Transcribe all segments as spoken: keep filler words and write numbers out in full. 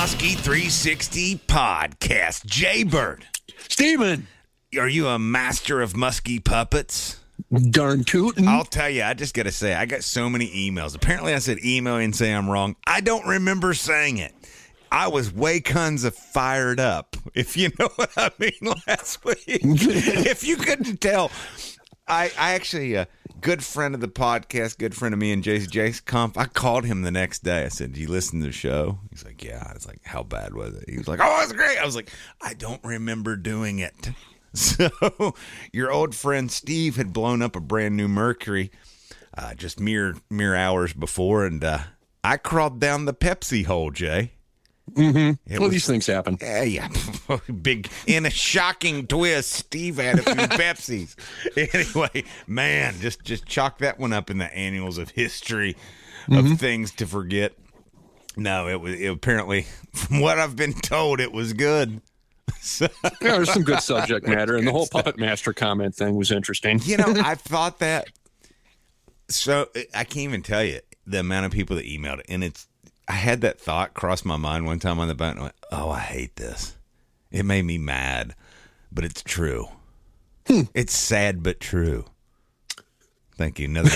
Muskie three sixty podcast. Jay Bird. Steven. Are you a master of muskie puppets? Darn tootin'. I'll tell you, I just got to say, I got so many emails. Apparently I said email and say I'm wrong. I don't remember saying it. I was way tons of fired up, if you know what I mean, last week. If you couldn't tell, I, I actually, a good friend of the podcast, good friend of me and Jason, Jason Comp, I called him the next day. I said, do you listen to the show? He's like, yeah. I was like, how bad was it? He was like, oh, it was great. I was like, I don't remember doing it. So your old friend Steve had blown up a brand new Mercury uh, just mere mere hours before, and uh, I crawled down the Pepsi hole, Jay. Mm-hmm. Well, was, these things happen. Yeah, yeah. Big, in a shocking twist, Steve had a few Pepsis. Anyway, man, just, just chalk that one up in the annals of history of mm-hmm. things to forget. No, it was it, apparently, from what I've been told, it was good. So, yeah, there's some good subject matter, and the whole stuff. Puppet Master comment thing was interesting. You know, I thought that. So I can't even tell you the amount of people that emailed it, and it's. I had that thought cross my mind one time on the boat, and I went, "Oh, I hate this." It made me mad, but it's true. Hmm. It's sad but true. Thank you. Another.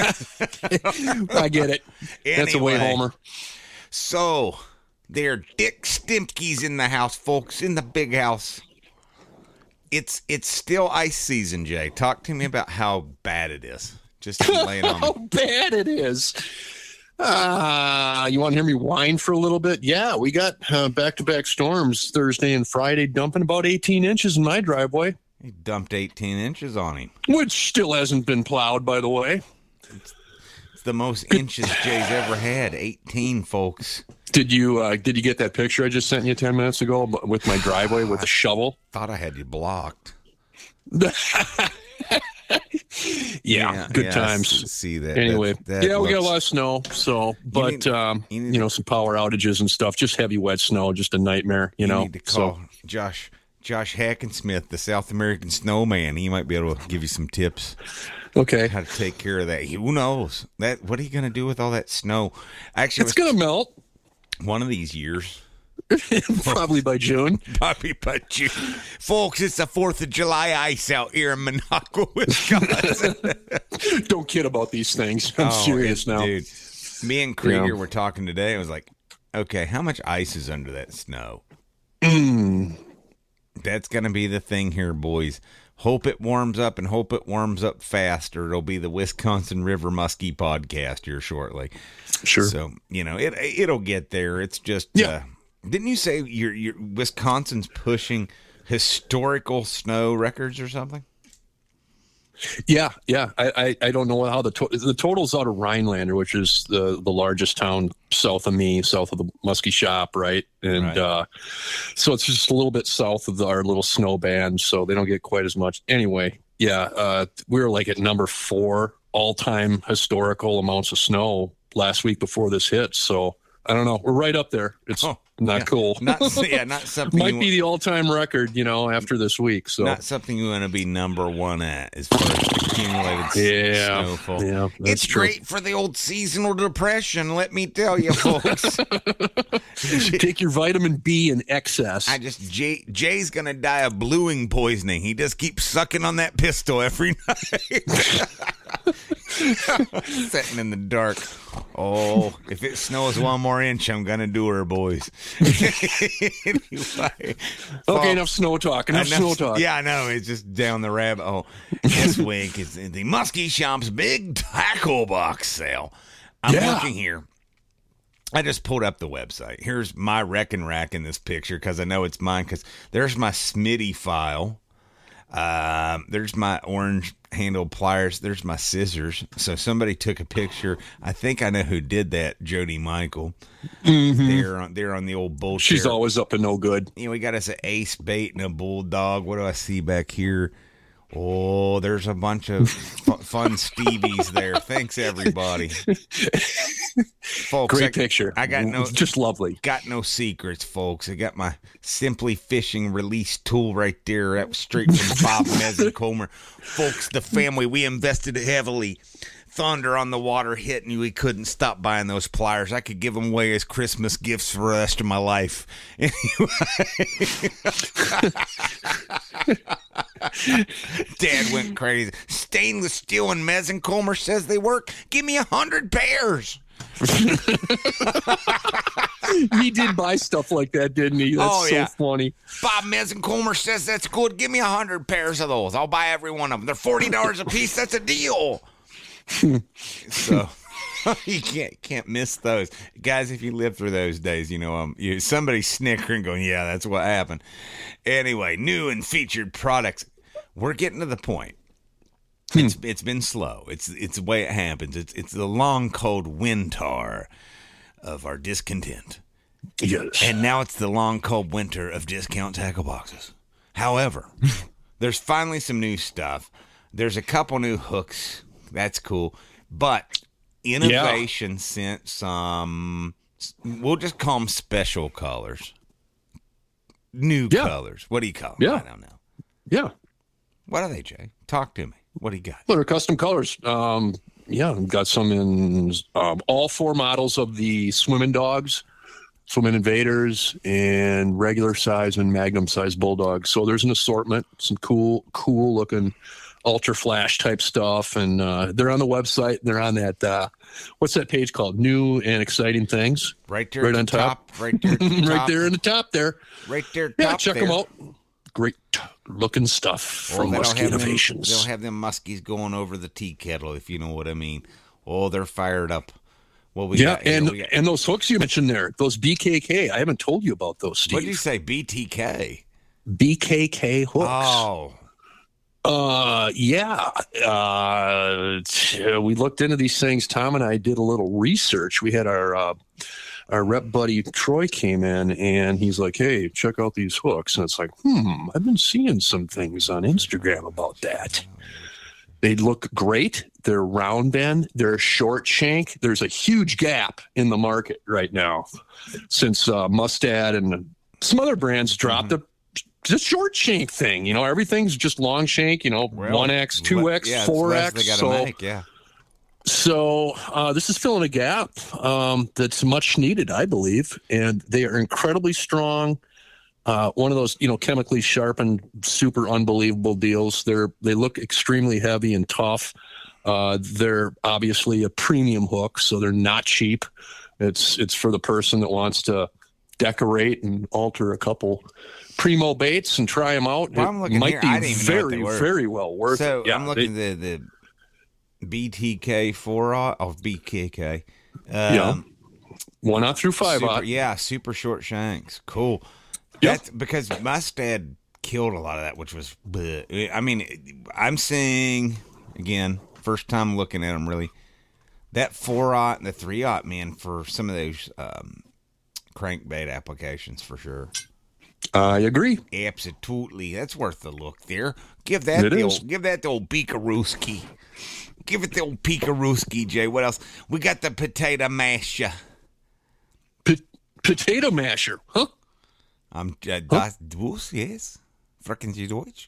I get it. Anyway, that's a way, Homer. So. They're Dick Stimke's in the house, folks, in the big house. It's it's still ice season, Jay. Talk to me about how bad it is. Just lay it on me. How bad it is. Uh, you want to hear me whine for a little bit? Yeah, we got uh, back-to-back storms Thursday and Friday, dumping about eighteen inches in my driveway. He dumped eighteen inches on him. Which still hasn't been plowed, by the way. It's, it's the most inches Jay's ever had, eighteen, folks. Did you uh, did you get that picture I just sent you ten minutes ago with my driveway with a shovel? Thought I had you blocked. yeah, yeah, good yeah, times. See that? Anyway, that, that yeah, looks... we got a lot of snow. So, but you, need, um, you, need, you know, some power outages and stuff. Just heavy, wet snow, just a nightmare. You, you know. Need to call so, Josh Josh Hackensmith, the South American snowman. He might be able to give you some tips. Okay, how to take care of that? Who knows? That what are you going to do with all that snow? Actually, it's going to melt. One of these years. Probably by June. Probably by June. Folks, it's the fourth of July ice out here in Minocqua, Wisconsin. Don't kid about these things. I'm oh, serious now. Dude, me and Krieger yeah. were talking today. I was like, okay, how much ice is under that snow? Mm. That's going to be the thing here, boys. Hope it warms up and hope it warms up fast, or it'll be the Wisconsin River Muskie podcast here shortly. Sure. So, you know, it, it'll get there. It's just, yeah. uh, didn't you say your your Wisconsin's pushing historical snow records or something? Yeah, yeah. I, I, I don't know how the to- the total's out of Rhinelander, which is the, the largest town south of me, south of the Muskie shop, right? And right. Uh, so it's just a little bit south of the, our little snow band, so they don't get quite as much. Anyway, yeah, uh, we were like at number four all-time historical amounts of snow last week before this hit. So I don't know. We're right up there. It's oh, not yeah. cool. Not yeah, not something. Might be the all-time record, you know, after this week. So not something you want to be number one at as far as accumulated yeah, snowfall. Yeah, it's true. Great for the old seasonal depression. Let me tell you, folks. Take your vitamin B in excess. I just Jay, Jay's gonna die of bluing poisoning. He just keeps sucking on that pistol every night. Sitting in the dark. Oh, if it snows one more inch, I'm gonna do her, boys. Anyway, okay, enough snow talk. Enough, enough snow talk. Yeah, I know. It's just down the rabbit hole. This week is the Muskie Shop's big tackle box sale. I'm yeah. looking here. I just pulled up the website. Here's my wrecking rack in this picture because I know it's mine. Because there's my Smitty file. Um, there's my orange handle pliers. There's my scissors. So somebody took a picture. I think I know who did that. Jody Michael. Mm-hmm. They're on. They're on the old bull. She's chair. Always up to no good. You know, we got us an ace bait and a bulldog. What do I see back here? Oh, there's a bunch of f- fun Stevies there. Thanks, everybody. Folks, Great I, picture. I got no, just lovely. Got no secrets, folks. I got my Simply Fishing release tool right there. That was straight from Bob Mezzi-Comer. Folks, the family, we invested heavily. thunder on the water hit, and we couldn't stop buying those pliers. I could give them away as Christmas gifts for the rest of my life. Dad went crazy. Stainless steel and Mesencomer says they work. Give me a hundred pairs. He did buy stuff like that, didn't he? That's Oh, so yeah. funny. Bob Mesencomer says that's good. Give me a hundred pairs of those. I'll buy every one of them. They're forty dollars a piece. That's a deal. So you can't can't miss those, guys. If you live through those days, you know um, you somebody snickering, going, "Yeah, that's what happened." Anyway, new and featured products. We're getting to the point. It's it's been slow. It's it's the way it happens. It's it's the long cold winter of our discontent. Yes. And now it's the long cold winter of discount tackle boxes. However, there's finally some new stuff. There's a couple new hooks. That's cool. But innovation yeah. sent some, we'll just call them special colors. New yeah. colors. What do you call them? Yeah. I don't know. Yeah. What are they, Jay? Talk to me. What do you got? Well, they're custom colors. Um, yeah, we've got some in um, all four models of the Swimming Dogs, Swimming Invaders, and regular size and Magnum size Bulldogs. So there's an assortment, some cool, cool looking ultra flash type stuff, and uh, they're on the website. They're on that. Uh, what's that page called? New and Exciting Things. Right there, right at on the top. top. Right there, at the right top. there in the top there. Right there. Yeah, top check there. them out. Great looking stuff from Well, Muskie Innovations. Them, they'll have them muskies going over the tea kettle, if you know what I mean. Oh, they're fired up. Well, we yeah, got here, and we got, and those hooks you mentioned there, those B K K. I haven't told you about those, Steve. What did you say? B T K. B K K hooks. Oh. Uh, yeah. Uh, we looked into these things. Tom and I did a little research. We had our uh, our rep buddy Troy came in, and he's like, "Hey, check out these hooks." And it's like, hmm, I've been seeing some things on Instagram about that. They look great. They're round bend. They're short shank. There's a huge gap in the market right now since uh, Mustad and some other brands dropped mm-hmm. the, the short shank thing. You know, everything's just long shank, you know, well, one X, two X, yeah, four X. They gotta so, make, yeah. So uh, this is filling a gap um, that's much needed, I believe. And they are incredibly strong. Uh, one of those, you know, chemically sharpened, super unbelievable deals. They're they look extremely heavy and tough. Uh, they're obviously a premium hook, so they're not cheap. It's it's for the person that wants to decorate and alter a couple primo baits and try them out. Well, it I'm looking might here. be I didn't even know what very, they were. very well worth so it. Yeah, I'm looking at the, the B T K four aught of B K K. Um, yeah, one aught through five super, aught. Yeah, super short shanks. Cool. Yep. That's because Mustad killed a lot of that, which was, bleh. I mean, I'm saying, again, first time looking at them, really, that four aught and the three aught, man, for some of those um, crankbait applications, for sure. I agree. Absolutely. That's worth the look there. Give that It the is. old, give that the old Pikaruski. Give it the old Pikaruski, Jay. What else? We got the potato masher. P- potato masher, huh? Um, uh, das Bus, yes. Fröken Sie Deutsch?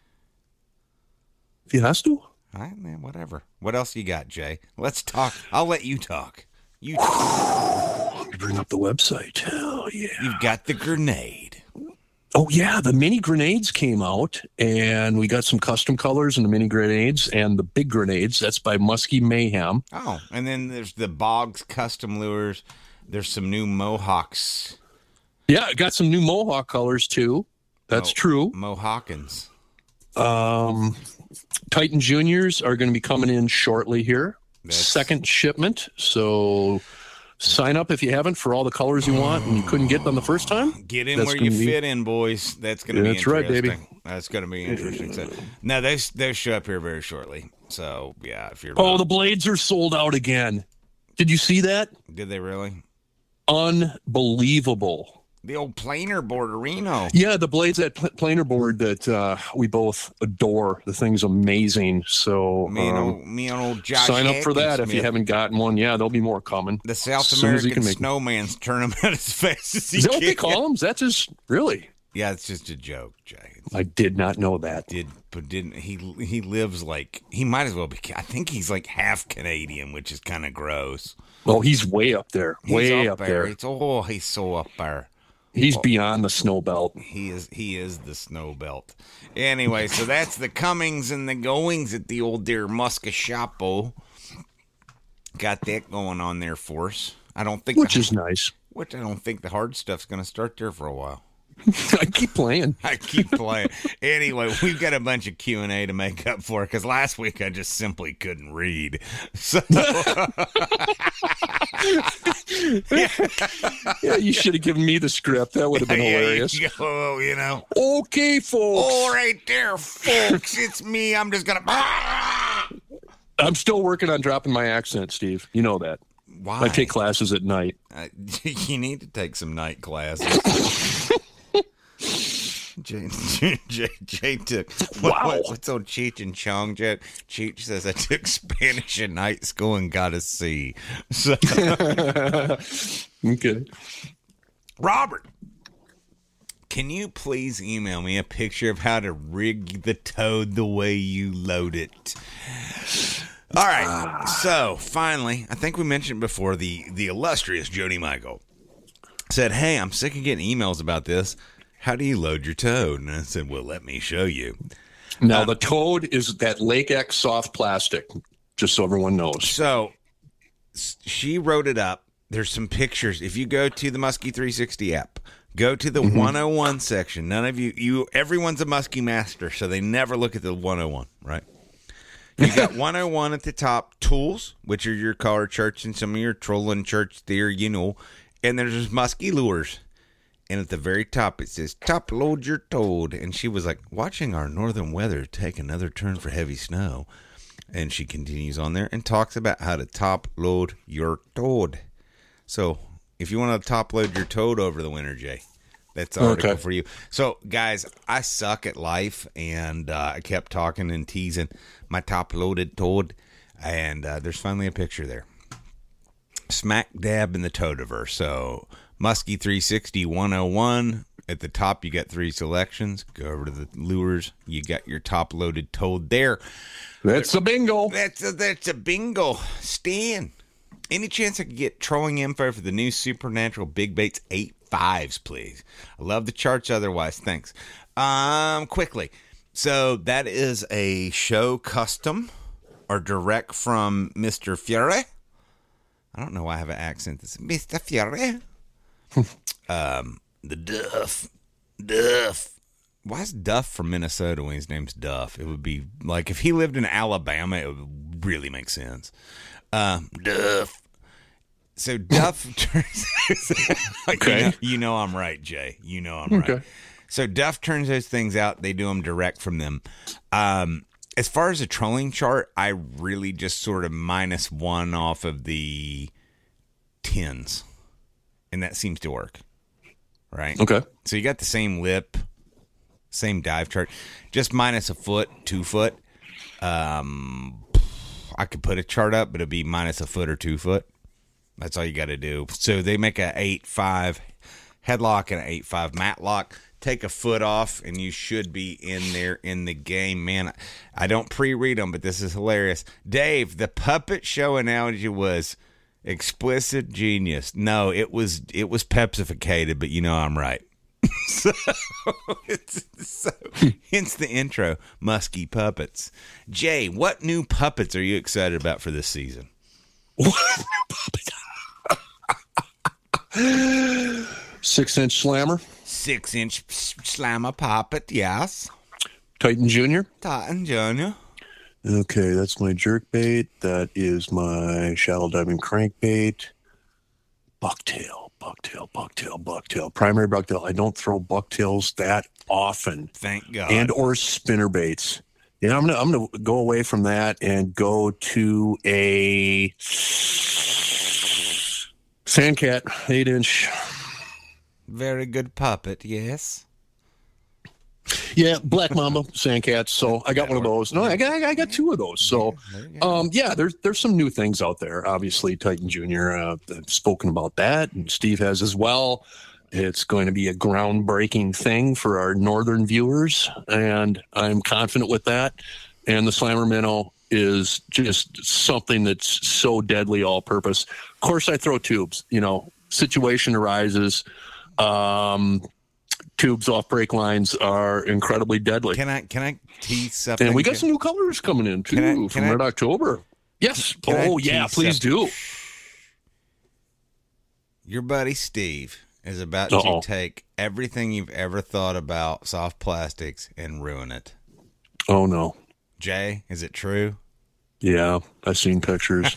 Wie hast du? All right, man, whatever. What else you got, Jay? Let's talk. I'll let you talk. You talk. Let me bring up the website. Hell yeah. You've got the grenade. Oh, yeah. The mini grenades came out, and we got some custom colors in the mini grenades and the big grenades. That's by Muskie Mayhem. Oh, and then there's the Boggs custom lures. There's some new Mohawks. Yeah, I got some new Mohawk colors, too. That's Mo- true. Mohawkins. Um, Titan Juniors are going to be coming in shortly here. That's- Second shipment. So sign up if you haven't for all the colors you want and you couldn't get them the first time. Get in That's where you gonna be- fit in, boys. That's going to be That's right, interesting. baby. That's going to be interesting. So, now, they, they'll show up here very shortly. So, yeah, if you're... Oh, the blades are sold out again. Did you see that? Did they really? Unbelievable. The old planer Borderino. Yeah, the blades, that pl- planer board that uh, we both adore. The thing's amazing. So Me and um, old, me and old Josh sign up for that if you Atkinsmith. haven't gotten one. Yeah, there'll be more coming. The South as soon as he American can make- Snowman's tournament as fast as he Is that what can. they call them? Is that just really? Yeah, it's just a joke, Jay. It's, I did not know that. Did but didn't he? He lives like he might as well be. I think he's like half Canadian, which is kind of gross. Well, he's way up there. He's way up, up there. there. It's oh, he's so up there. He's oh, beyond the snow belt. He is. He is the snow belt. Anyway, so that's the comings and the goings at the old dear Muskashapo. Got that going on there for us. I don't think, which the, is nice. Which I don't think the hard stuff's going to start there for a while. I keep playing. I keep playing. Anyway, we've got a bunch of Q and A to make up for because last week I just simply couldn't read. So, yeah. yeah, you should have given me the script. That would have been yeah, hilarious. You, go, you know. Okay, folks. All right, there, folks. It's me. I'm just gonna. I'm still working on dropping my accent, Steve. You know that. Why? I take classes at night. Uh, you need to take some night classes. Jay, Jay, Jay took. What, Wow. What, what's old Cheech and Chong joke? Cheech says, I took Spanish in night school and got a C. So, okay. Robert, can you please email me a picture of how to rig the Toad the way you load it? All right. So, finally, I think we mentioned before, the, the illustrious Jody Michael said, hey, I'm sick of getting emails about this. How do you load your Toad? And I said, well, let me show you. Now, uh, the Toad is that Lake X soft plastic, just so everyone knows. So, she wrote it up. There's some pictures. If you go to the Muskie three sixty app, go to the mm-hmm. one oh one section. None of you, you, everyone's a Muskie master, so they never look at the one oh one, right? You got one oh one at the top, tools, which are your color charts and some of your trolling charts there, you know. And there's Muskie lures. And at the very top, it says, top load your Toad. And she was like, watching our northern weather take another turn for heavy snow. And she continues on there and talks about how to top load your Toad. So if you want to top load your Toad over the winter, Jay, that's the article okay. for you. So, guys, I suck at life. And uh, I kept talking and teasing my top loaded Toad. And uh, there's finally a picture there. Smack dab in the Toadiverse. So, Muskie three sixty one oh one. At the top, you got three selections. Go over to the lures. You got your top-loaded Toad there. That's a bingo. That's a, that's a bingo. Stan, any chance I could get trolling info for the new Supernatural Big Baits eight fives, please? I love the charts otherwise. Thanks. Um, quickly. So that is a show custom or direct from Mister Fury. I don't know why I have an accent. This is Mister Fury. um, the Duff, Duff. Why is Duff from Minnesota when his name's Duff? It would be like if he lived in Alabama, it would really make sense. Um, Duff. So Duff turns. Okay, you know, you know I'm right, Jay. You know I'm okay. right. So Duff turns those things out. They do them direct from them. Um, as far as a trolling chart, I really just sort of minus one off of the tens. And that seems to work, right? Okay. So you got the same lip, same dive chart, just minus a foot, two foot. Um, I could put a chart up, but it'd be minus a foot or two foot. That's all you got to do. So they make a eight five headlock and an eight five matlock. Take a foot off, and you should be in there in the game. Man, I don't pre-read them, but this is hilarious. Dave, the puppet show analogy was explicit genius. No, it was it was pepsificated, but you know I'm right. so, it's, so hence the intro, Muskie Puppets. Jay, what new puppets are you excited about for this season? What new puppet? Six inch slammer. Six inch slammer puppet, yes. Titan Junior. Titan Junior. Okay, that's my jerk bait. That is my shallow diving crankbait. Bucktail, bucktail, bucktail, bucktail. Primary bucktail. I don't throw bucktails that often. Thank God. And or spinner baits. Yeah, I'm gonna I'm gonna go away from that and go to a Sandcat eight inch. Very good puppet, yes. Yeah, Black Mamba Sandcats. So I got one of those. No, I got I got two of those. So, um, yeah, there's there's some new things out there. Obviously, Titan Junior. Uh, I've spoken about that, and Steve has as well. It's going to be a groundbreaking thing for our northern viewers, and I'm confident with that. And the Slammer Minnow is just something that's so deadly all-purpose. Of course, I throw tubes. You know, situation arises. Um, tubes off brake lines are incredibly deadly. Can I can I tease something? And we got some new colors coming in too Can I- from can I- Red October. Yes. Can I Oh yeah, tease please something? do. Your buddy Steve is about Uh-oh. to take everything you've ever thought about soft plastics and ruin it. Oh no. Jay, is it true? Yeah, I've seen pictures.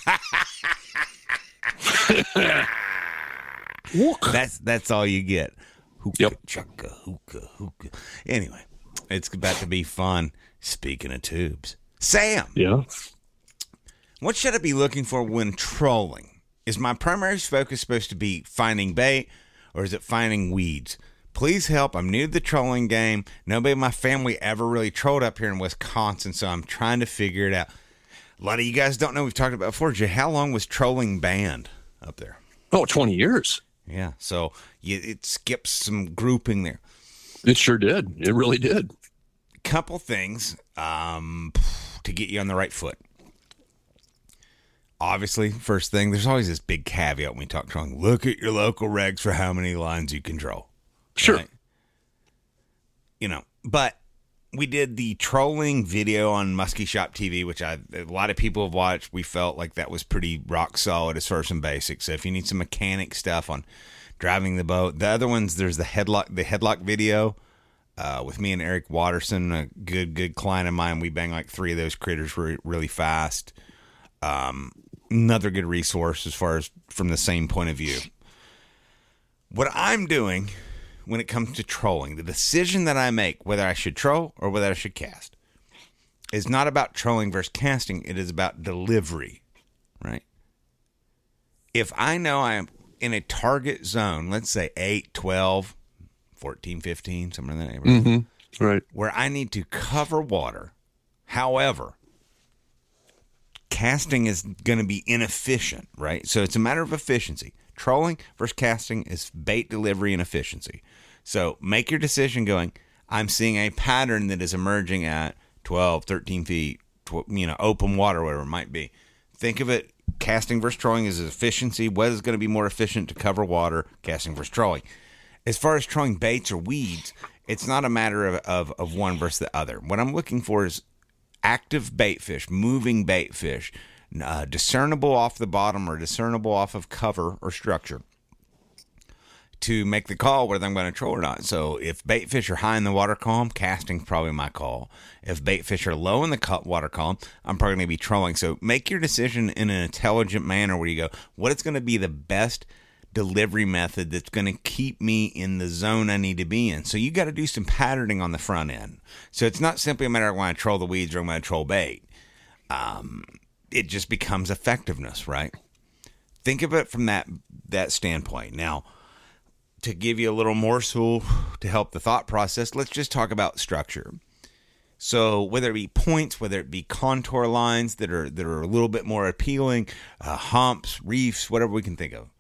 That's that's all you get. Hookah, Yep. chugga, hookah, hookah. Anyway, it's about to be fun. Speaking of tubes, Sam, Yeah. what should I be looking for when trolling? Is my primary focus supposed to be finding bait, or is it finding weeds? Please help. I'm new to the trolling game. Nobody in my family ever really trolled up here in Wisconsin, so I'm trying to figure it out. A lot of you guys don't know. We've talked about it before. Jay, how long was trolling banned up there? Oh, twenty years. Yeah, so you, it skips some grouping there. It sure did. It really did. Couple things um, to get you on the right foot. Obviously, first thing, there's always this big caveat when we talk trolling. Look at your local regs for how many lines you control. Sure. Right? You know, but we did the trolling video on Muskie Shop T V, which I, a lot of people have watched. We felt like that was pretty rock solid as far as some basics. So if you need some mechanic stuff on driving the boat, the other ones, there's the headlock, the headlock video uh, with me and Eric Watterson, a good, good client of mine. We bang like three of those critters re- really fast. Um, another good resource as far as from the same point of view. What I'm doing when it comes to trolling, the decision that I make, whether I should troll or whether I should cast, is not about trolling versus casting. It is about delivery, right? If I know I am in a target zone, let's say eight, twelve, fourteen, fifteen, somewhere in that neighborhood, Mm-hmm. Right. where I need to cover water, however, casting is going to be inefficient, right? So it's a matter of efficiency. Trolling versus casting is bait delivery and efficiency. So make your decision going, I'm seeing a pattern that is emerging at twelve, thirteen feet, twelve, you know, open water, whatever it might be. Think of it, casting versus trolling is efficiency. What is going to be more efficient to cover water, casting versus trolling? As far as trolling baits or weeds, it's not a matter of, of, of one versus the other. What I'm looking for is active bait fish, moving bait fish, uh, discernible off the bottom or discernible off of cover or structure to make the call whether I'm going to troll or not. So if bait fish are high in the water column, casting's probably my call. If bait fish are low in the water column, I'm probably going to be trolling. So make your decision in an intelligent manner where you go, what is going to be the best delivery method that's going to keep me in the zone I need to be in. So you got to do some patterning on the front end. So it's not simply a matter of when I troll the weeds or I'm going to troll bait. Um, it just becomes effectiveness, right? Think of it from that that standpoint. Now, to give you a little morsel to help the thought process, let's just talk about structure. So whether it be points, whether it be contour lines that are that are a little bit more appealing, uh, humps, reefs, whatever we can think of.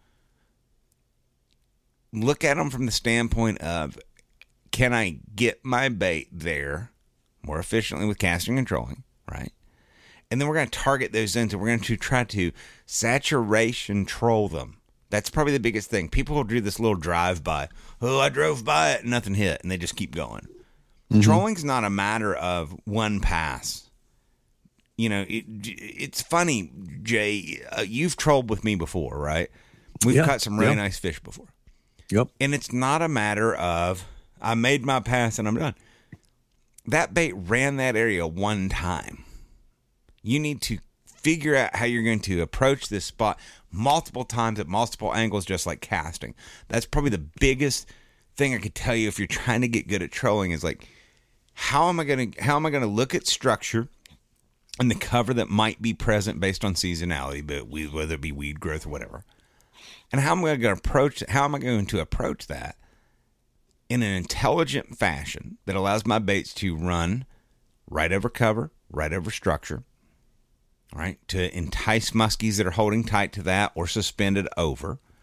Look at them from the standpoint of, can I get my bait there more efficiently with casting and trolling, right? And then we're going to target those zones and we're going to try to saturation troll them. That's probably the biggest thing. People will do this little drive-by. Oh, I drove by it and nothing hit, and they just keep going. Mm-hmm. Trolling's not a matter of one pass. You know, it, it's funny, Jay, uh, you've trolled with me before, right? We've yeah, caught some really yeah. nice fish before. Yep. And it's not a matter of, I made my pass and I'm done. That bait ran that area one time. You need to figure out how you're going to approach this spot multiple times at multiple angles, just like casting. That's probably the biggest thing I could tell you if you're trying to get good at trolling is like, how am I going to, how am I going to look at structure and the cover that might be present based on seasonality, but we, whether it be weed growth or whatever. And how am I going to approach, how am I going to approach that in an intelligent fashion that allows my baits to run right over cover, right over structure, right, to entice muskies that are holding tight to that or suspended over.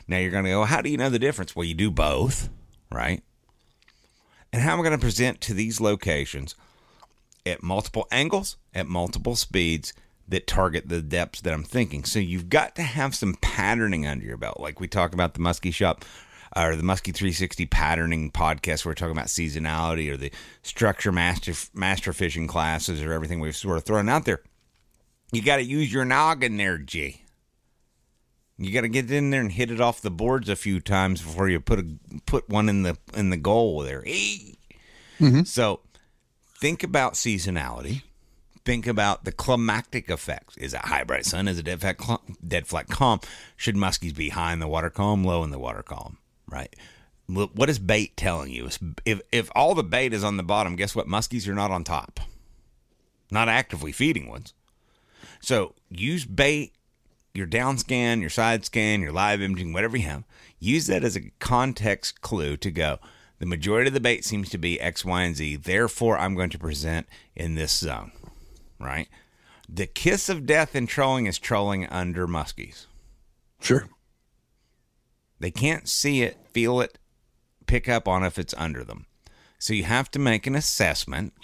Now you're going to go, how do you know the difference? Well, you do both, right? And how am I going to present to these locations at multiple angles, at multiple speeds that target the depths that I'm thinking? So you've got to have some patterning under your belt. Like we talk about the Muskie Shop or the Muskie three sixty patterning podcast, where we're talking about seasonality, or the structure master master fishing classes, or everything we've sort of thrown out there. You got to use your noggin there, G. You got to get in there and hit it off the boards a few times before you put a put one in the in the goal there. Mm-hmm. So think about seasonality. Think about the climactic effects. Is it high bright sun? Is it dead flat, dead flat calm? Should muskies be high in the water column, low in the water column? Right. What is bait telling you? If if all the bait is on the bottom, guess what? Muskies are not on top. Not actively feeding ones. So use bait, your down scan, your side scan, your live imaging, whatever you have. Use that as a context clue to go, the majority of the bait seems to be X, Y, and Z. Therefore, I'm going to present in this zone. Right? The kiss of death in trolling is trolling under muskies. Sure. They can't see it, feel it, pick up on if it's under them. So you have to make an assessment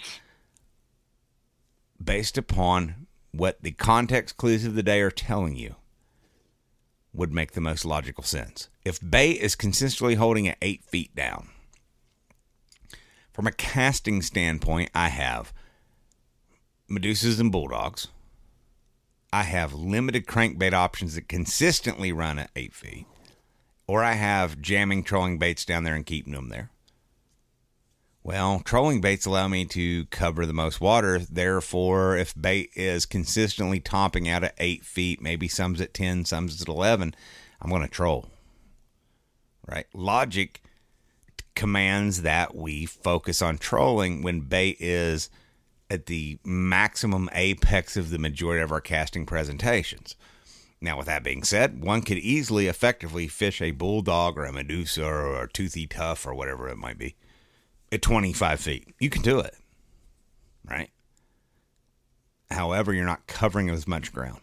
based upon what the context clues of the day are telling you would make the most logical sense. If bait is consistently holding at eight feet down, from a casting standpoint, I have Medusas and bulldogs. I have limited crankbait options that consistently run at eight feet. Or I have jamming trolling baits down there and keeping them there. Well, trolling baits allow me to cover the most water. Therefore, if bait is consistently topping out at eight feet, maybe some's at ten, some's at eleven, I'm going to troll. Right? Logic commands that we focus on trolling when bait is at the maximum apex of the majority of our casting presentations. Now, with that being said, one could easily effectively fish a bulldog or a Medusa or a toothy tough or whatever it might be at twenty-five feet. You can do it, right? However, you're not covering as much ground.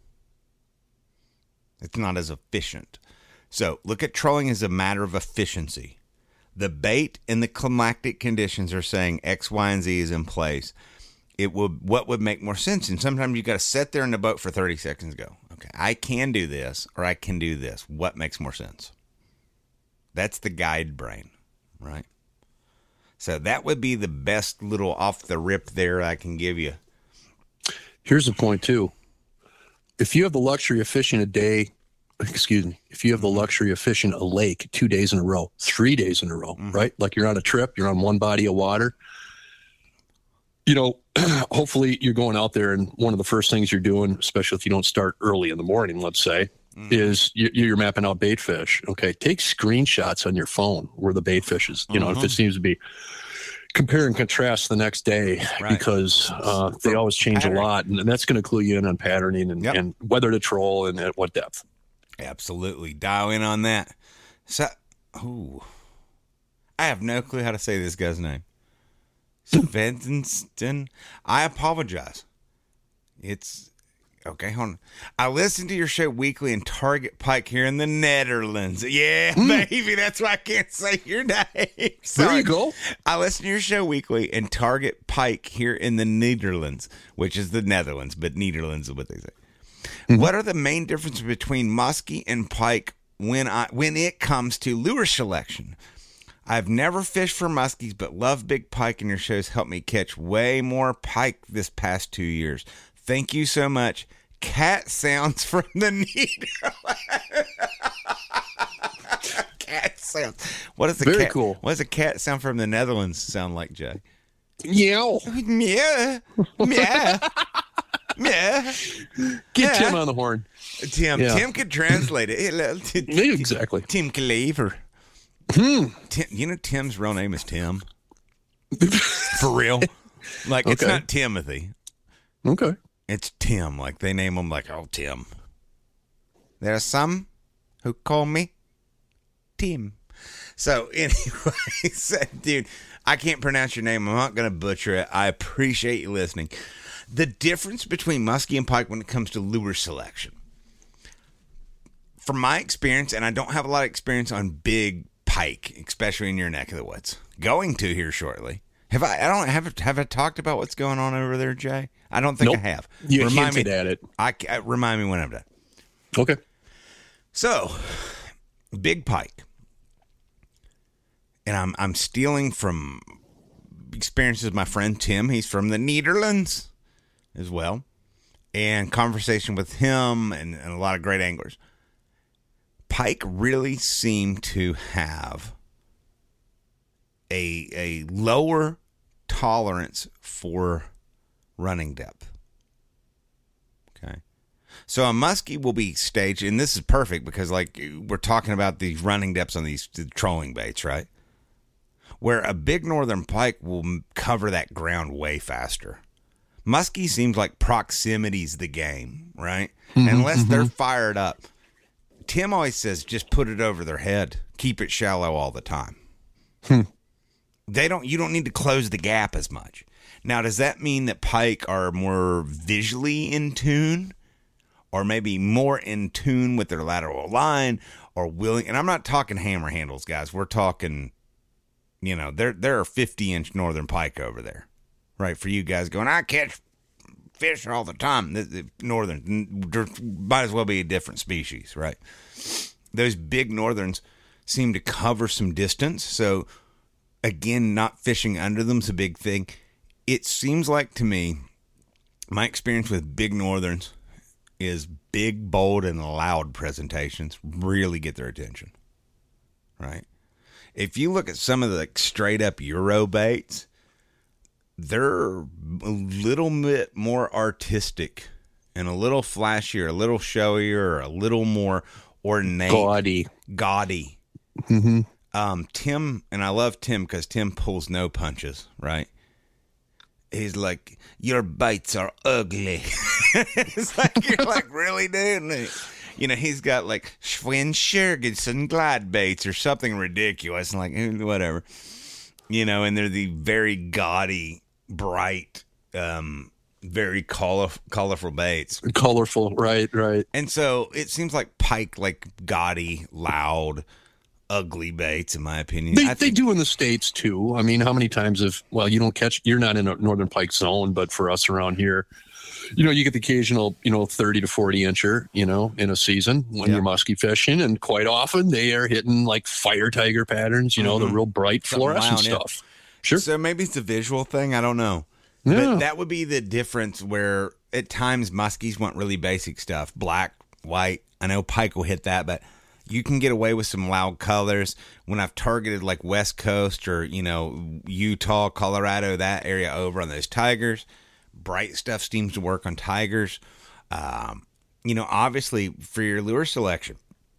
It's not as efficient. So look at trolling as a matter of efficiency. The bait and the climactic conditions are saying X, Y, and Z is in place. It would, what would make more sense? And sometimes you got to sit there in the boat for thirty seconds and go, okay, I can do this or I can do this. What makes more sense? That's the guide brain, right? So that would be the best little off the rip there I can give you. Here's the point too. If you have the luxury of fishing a day, excuse me, if you have the luxury of fishing a lake two days in a row, three days in a row, mm-hmm. right? Like you're on a trip, you're on one body of water. You know, hopefully you're going out there and one of the first things you're doing, especially if you don't start early in the morning, let's say, mm. is you, you're mapping out bait fish. Okay. Take screenshots on your phone where the bait fish is, you know, mm-hmm. if it seems to be, compare and contrast the next day, right. because uh, they always change patterning. a lot. And that's going to clue you in on patterning and, yep. and whether to troll and at what depth. Absolutely. Dial in on that. So, ooh, I have no clue how to say this guy's name. Svensson. I apologize. It's okay. Hold on. I listen to your show weekly in Target Pike here in the Netherlands. Yeah, mm. baby. That's why I can't say your name. There you go. I listen to your show weekly in Target Pike here in the Netherlands, which is the Netherlands, but Netherlands is what they say. Mm-hmm. What are the main differences between muskie and pike when I when it comes to lure selection? I've never fished for muskies, but love big pike, and your shows helped me catch way more pike this past two years. Thank you so much. Cat sounds from the Netherlands. Cat sounds. What does a Very cat, cool. What does a cat sound from the Netherlands sound like, Jay? Meow. Meow. Meow. Yeah. Get yeah. Tim on the horn. Tim. Yeah. Tim could translate it. Exactly. Tim Cleaver. Hmm. Tim, you know Tim's real name is Tim. For real. Like, it's okay. not Timothy. Okay. It's Tim. Like, they name him like, oh, Tim. There are some who call me Tim. So, anyways, dude, I can't pronounce your name. I'm not going to butcher it. I appreciate you listening. The difference between muskie and pike when it comes to lure selection. from my experience, and I don't have a lot of experience on big pike, especially in your neck of the woods. Going to here shortly. Have I? I don't have. Have I talked about what's going on over there, Jay? I don't think nope. I have. You remind hinted me, at it. I, I remind me when I'm done. Okay. So, big pike, and I'm I'm stealing from experiences of my friend Tim. He's from the Netherlands as well, and conversation with him and, and a lot of great anglers. Pike really seem to have a a lower tolerance for running depth. Okay. So a muskie will be staged, and this is perfect because like we're talking about these running depths on these the trolling baits, right? Where a big northern pike will cover that ground way faster. Muskie seems like proximity's the game, right? Mm-hmm, Unless mm-hmm. they're fired up. Tim always says just put it over their head. Keep it shallow all the time. Hmm. They don't. You don't need to close the gap as much. Now, does that mean that pike are more visually in tune, or maybe more in tune with their lateral line, or willing? And I'm not talking hammer handles, guys. We're talking, you know, there there are fifty inch northern pike over there, right? For you guys going, I catch fish all the time. The, the northern there might as well be a different species, right? Those big northerns seem to cover some distance, so. Again, not fishing under them is a big thing. It seems like to me, my experience with big northerns is big, bold, and loud presentations really get their attention, right? If you look at some of the like, straight up Euro baits, they're a little bit more artistic and a little flashier, a little showier, a little more ornate. Gaudy. Gaudy. Mm-hmm. Um, Tim, and I love Tim because Tim pulls no punches, right? He's like, your bites are ugly. It's like, you're like, really, dude? You know, he's got like Schwinn Shergensen glide baits or something ridiculous. And like, whatever. You know, and they're the very gaudy, bright, um, very colorful, colorful baits. Colorful, right, right. And so it seems like pike, like gaudy, loud, ugly baits, in my opinion. They, I think, they do in the States too. I mean, how many times have, well, you don't catch, you're not in a northern pike zone, but for us around here, you know, you get the occasional, you know, thirty to forty incher, you know, in a season when yeah. you're musky fishing. And quite often they are hitting like fire tiger patterns, you know, mm-hmm. the real bright Something fluorescent loud, stuff. Yeah. Sure. So maybe it's a visual thing. I don't know. Yeah. But that would be the difference where at times muskies want really basic stuff. Black, white. I know pike will hit that, but you can get away with some loud colors. When I've targeted like West Coast or, you know, Utah, Colorado, that area over on those tigers, bright stuff seems to work on tigers. Um, you know, obviously for your lure selection,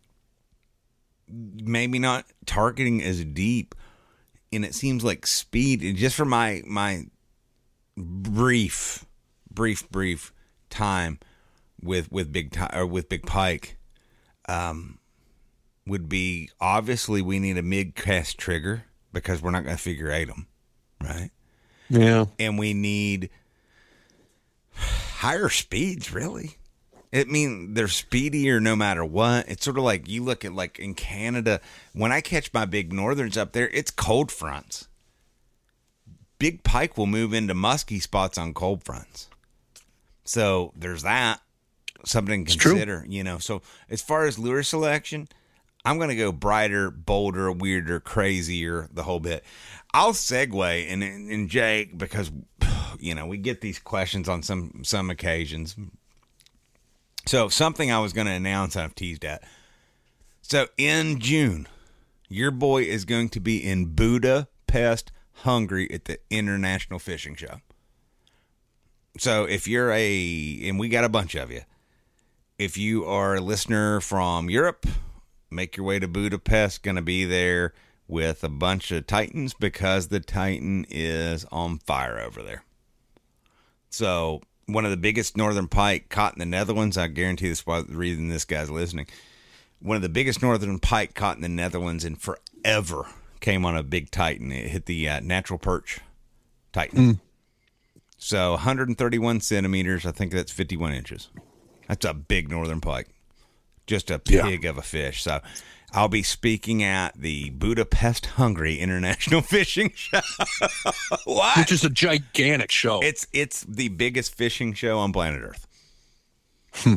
maybe not targeting as deep, and it seems like speed, and just for my, my brief, brief, brief time with, with big, or with big pike, um, would be obviously we need a mid-cast trigger because we're not going to figure eight them, right? Yeah. And we need higher speeds, really. I mean, they're speedier no matter what. It's sort of like you look at like in Canada, when I catch my big northerns up there, it's cold fronts. Big pike will move into musky spots on cold fronts. So there's that. Something to consider, you know. So as far as lure selection, I'm going to go brighter, bolder, weirder, crazier, the whole bit. I'll segue, and, and Jake, because, you know, we get these questions on some, some occasions. So something I was going to announce, I've teased at. So in June, your boy is going to be in Budapest, Hungary at the International Fishing Show. So if you're a, and we got a bunch of you, if you are a listener from Europe, make your way to Budapest. Going to be there with a bunch of Titans because the Titan is on fire over there. So one of the biggest northern pike caught in the Netherlands. I guarantee this is the reason this guy's listening. One of the biggest northern pike caught in the Netherlands in forever came on a big Titan. It hit the uh, natural perch Titan. Mm. So one hundred thirty-one centimeters. I think that's fifty-one inches. That's a big northern pike. just a pig yeah. of a fish. So I'll be speaking at the Budapest, Hungary International Fishing Show. What? Which is a gigantic show. It's it's the biggest fishing show on planet Earth. Hmm.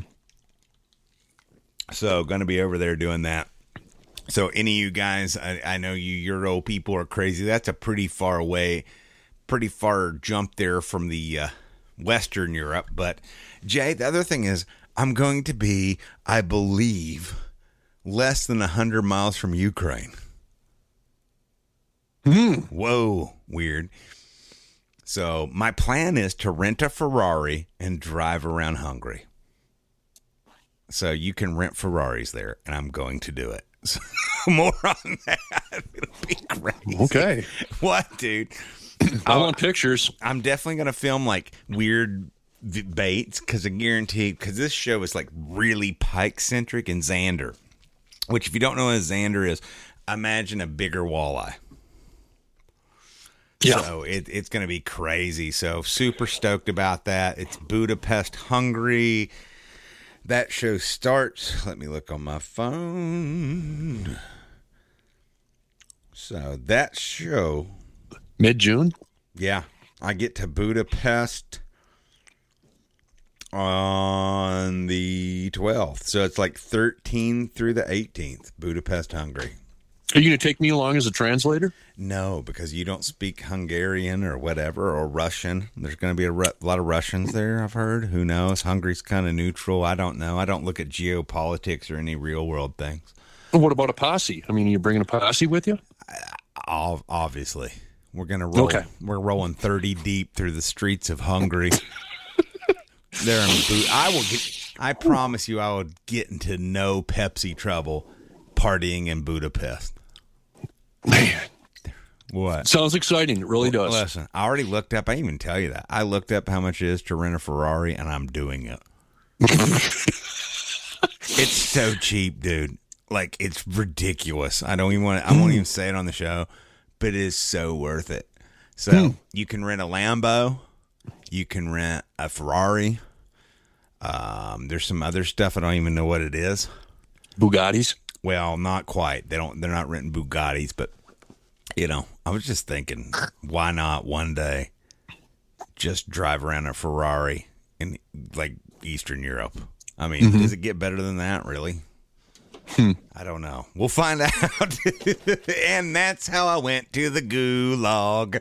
So going to be over there doing that. So any of you guys, I, I know you Euro people are crazy. That's a pretty far away, pretty far jump there from the uh, Western Europe. But Jay, the other thing is I'm going to be, I believe, less than one hundred miles from Ukraine. Hmm. Whoa, weird. So my plan is to rent a Ferrari and drive around Hungary. So you can rent Ferraris there, and I'm going to do it. So more on that. It'll be crazy. Okay. What, dude? I want pictures. I'm definitely going to film like weird v- baits because I guarantee, because this show is like really pike centric and Xander, which if you don't know what a Xander is, imagine a bigger walleye. Yeah. So it, it's going to be crazy. So super stoked about that. It's Budapest, Hungary. That show starts, let me look on my phone. So that show. Mid-June? Yeah. I get to Budapest on the twelfth. So it's like thirteen through the eighteenth, Budapest, Hungary. Are you going to take me along as a translator? No, because you don't speak Hungarian or whatever, or Russian. There's going to be a ru- lot of Russians there, I've heard. Who knows? Hungary's kind of neutral. I don't know. I don't look at geopolitics or any real world things. What about a posse? I mean, are you bringing a posse with you? I, obviously. We're going to roll. Okay. We're rolling thirty deep through the streets of Hungary. There in Bu- I will get, I promise you I will get into no Pepsi trouble partying in Budapest. Man. What? Sounds exciting. It really does. Listen, I already looked up. I didn't even tell you that. I looked up how much it is to rent a Ferrari, and I'm doing it. It's so cheap, dude. Like, it's ridiculous. I don't even want to, I won't even say it on the show, but it is so worth it. So Hmm. you can rent a Lambo. You can rent a Ferrari. Um, there's some other stuff. I don't even know what it is. Bugattis? Well, not quite. They don't. They're not renting Bugattis, but you know, I was just thinking, why not one day just drive around a Ferrari in like Eastern Europe? I mean, mm-hmm. does it get better than that? Really? Hmm. I don't know. We'll find out. And that's how I went to the gulag.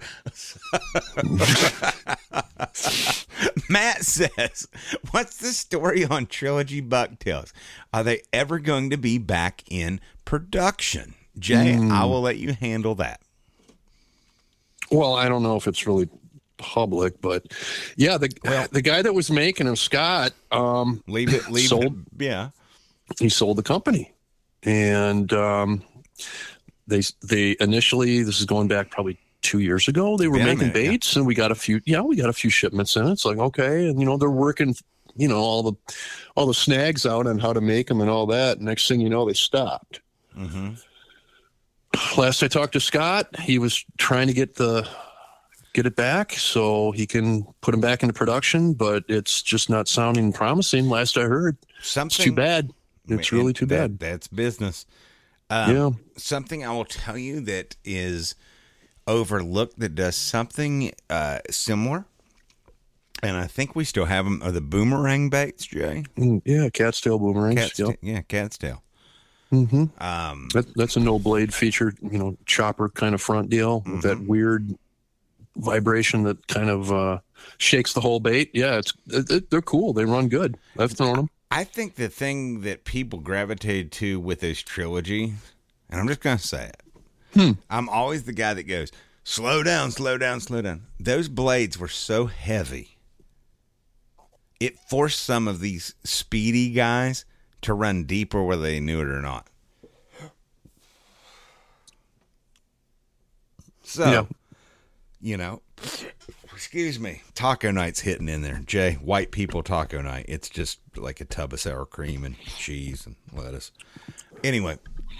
Matt says, what's the story on Trilogy Bucktails? Are they ever going to be back in production? Jay, mm. I will let you handle that. Well, I don't know if it's really public, but yeah, the well, the guy that was making them, Scott, um, leave it, leave sold, it. Yeah. He sold the company. And um, they they initially, this is going back probably two years ago, they were yeah, making minute, baits, yeah. and we got a few. Yeah, we got a few shipments in. It's like okay, and you know they're working, you know all the all the snags out on how to make them and all that. Next thing you know, they stopped. Mm-hmm. Last I talked to Scott, he was trying to get the get it back so he can put them back into production, but it's just not sounding promising. Last I heard, something it's too bad. It's really too that, bad. That's business. Um, yeah. Something I will tell you that is overlooked that does something uh, similar, and I think we still have them, are the boomerang baits, Jay. Mm, yeah, cat's tail boomerangs. Cat's yep. ta- yeah, cat's tail. Mm-hmm. Um, that, that's a no blade feature, you know, chopper kind of front deal mm-hmm. with that weird vibration that kind of uh, shakes the whole bait. Yeah, it's it, they're cool. They run good. I've thrown them. I think the thing that people gravitated to with this trilogy, and I'm just going to say it, hmm. I'm always the guy that goes, slow down, slow down, slow down. Those blades were so heavy, it forced some of these speedy guys to run deeper whether they knew it or not. So, yeah. you know, excuse me, taco night's hitting in there. Jay, white people taco night. It's just like a tub of sour cream and cheese and lettuce. Anyway,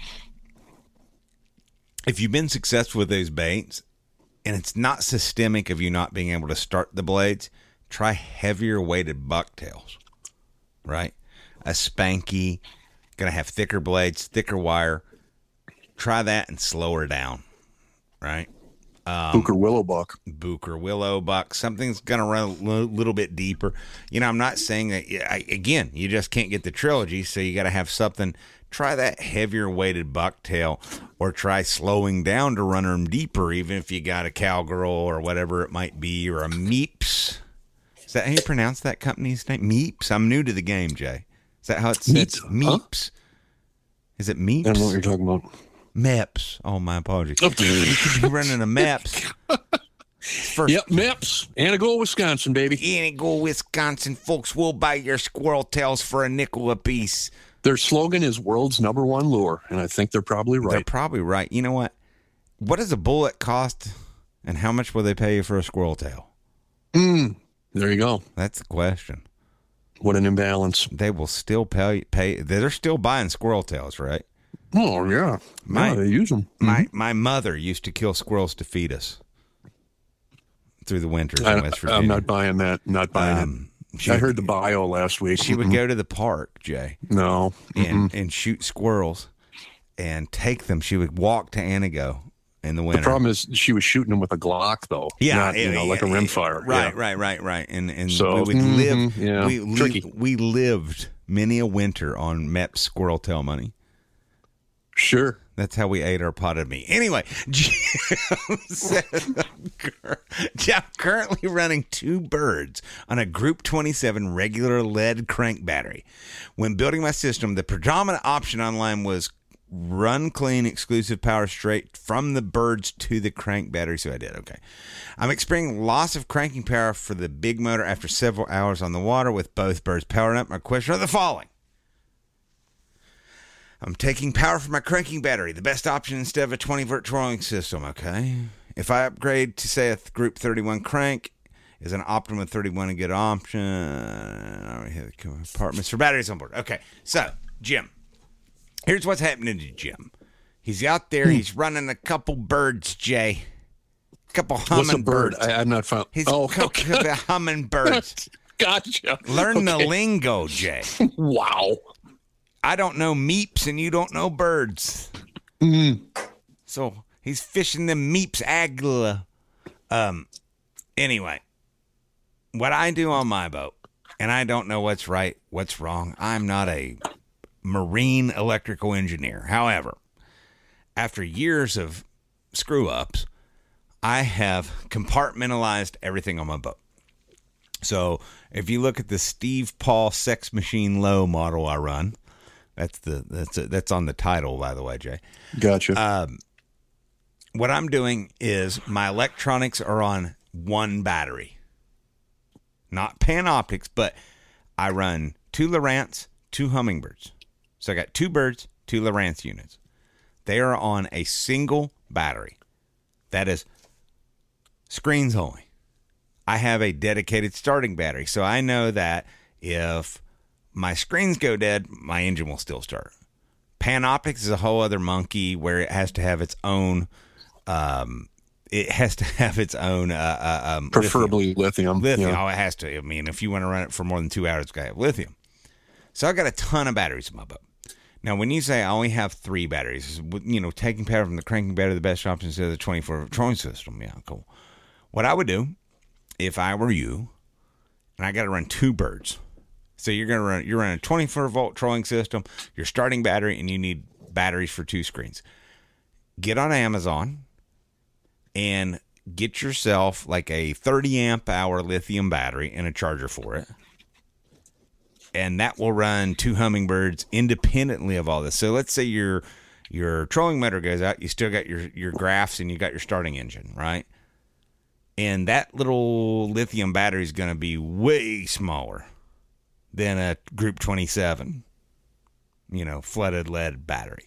if you've been successful with those baits and it's not systemic of you not being able to start the blades, try heavier weighted bucktails, right? A Spanky, Going to have thicker blades, thicker wire. Try that and slow her down, right? Um, Booker Willow buck. Booker Willow buck. Something's going to run a l- little bit deeper. You know, I'm not saying that, I, again, you just can't get the trilogy, so you got to have something. Try that heavier weighted bucktail, or try slowing down to run them deeper, even if you got a Cowgirl or whatever it might be, or a Meeps. Is that how you pronounce that company's name? Meeps? I'm new to the game, Jay. Is that how it's said? Meeps. Meeps. Huh? Is it Meeps? I don't know what you're talking about. Meps. Oh, my apologies. You could be running a Meps. First. Yep, Meps. Antigo, Wisconsin, baby. Antigo, Wisconsin. Folks, we'll buy your squirrel tails for a nickel apiece. Their slogan is world's number one lure, and I think they're probably right. They're probably right. You know what? What does a bullet cost, and how much will they pay you for a squirrel tail? Mm, there you go. That's the question. What an imbalance. They will still pay. pay they're still buying squirrel tails, right? Oh, yeah. My, yeah, they use them. My, mm-hmm. my mother used to kill squirrels to feed us through the winters I, in West Virginia. I'm not buying that. Not buying um, it. She I heard the bio last week. She would go to the park, Jay. No. And, and shoot squirrels and take them. She would walk to Antigo in the winter. The problem is she was shooting them with a Glock, though. Yeah. Not, it, you know, it, like a rimfire. Right, yeah. right, right, right. And and so, we would mm-hmm, live. Yeah. We, Tricky. we lived many a winter on Mep's squirrel tail money. Sure. That's how we ate our potted meat. Anyway, Jim said, I'm currently running two birds on a Group twenty-seven regular lead crank battery. When building my system, the predominant option online was run clean, exclusive power straight from the birds to the crank battery. So I did. Okay. I'm experiencing loss of cranking power for the big motor after several hours on the water with both birds powered up. My question are the following. I'm taking power from my cranking battery, the best option instead of a twenty-volt trolling system, okay? If I upgrade to, say, a Group thirty-one crank, is an Optima thirty-one a good option? Compartments for batteries on board. Okay, so, Jim, here's what's happening to Jim. He's out there, he's running a couple birds, Jay. A couple hummingbirds. What's a bird? I, I'm not found. He's oh, a couple okay. hummingbirds. Gotcha. Learn okay. the lingo, Jay. Wow. I don't know meeps and you don't know birds. Mm. So he's fishing the meeps agla. Um, anyway, what I do on my boat, and I don't know what's right, what's wrong. I'm not a marine electrical engineer. However, after years of screw ups, I have compartmentalized everything on my boat. So if you look at the Steve Paul Sex Machine Low model I run, That's the that's a, that's on the title, by the way, Jay. Gotcha. Um, what I'm doing is my electronics are on one battery, not Panoptics, but I run two Lowrance, two Hummingbirds. So I got two birds, two Lowrance units. They are on a single battery. That is screens only. I have a dedicated starting battery, so I know that if my screens go dead, my engine will still start. Panoptics is a whole other monkey where it has to have its own, um, it has to have its own, uh, uh, um, preferably lithium. Lithium. lithium. Yeah. Oh, it has to. I mean, if you want to run it for more than two hours, it's got to have lithium. So I got a ton of batteries in my boat. Now, when you say I only have three batteries, you know, taking power from the cranking battery, the best option instead of the twenty-four volt trolling system. Yeah, cool. What I would do if I were you, and I got to run two birds. So you're gonna run you're running a twenty-four volt trolling system, your starting battery, and you need batteries for two screens. Get on Amazon and get yourself like a thirty amp hour lithium battery and a charger for it. And that will run two Hummingbirds independently of all this. So let's say your your trolling motor goes out, you still got your, your graphs and you got your starting engine, right? And that little lithium battery is going to be way smaller than a Group twenty-seven, you know, flooded lead battery.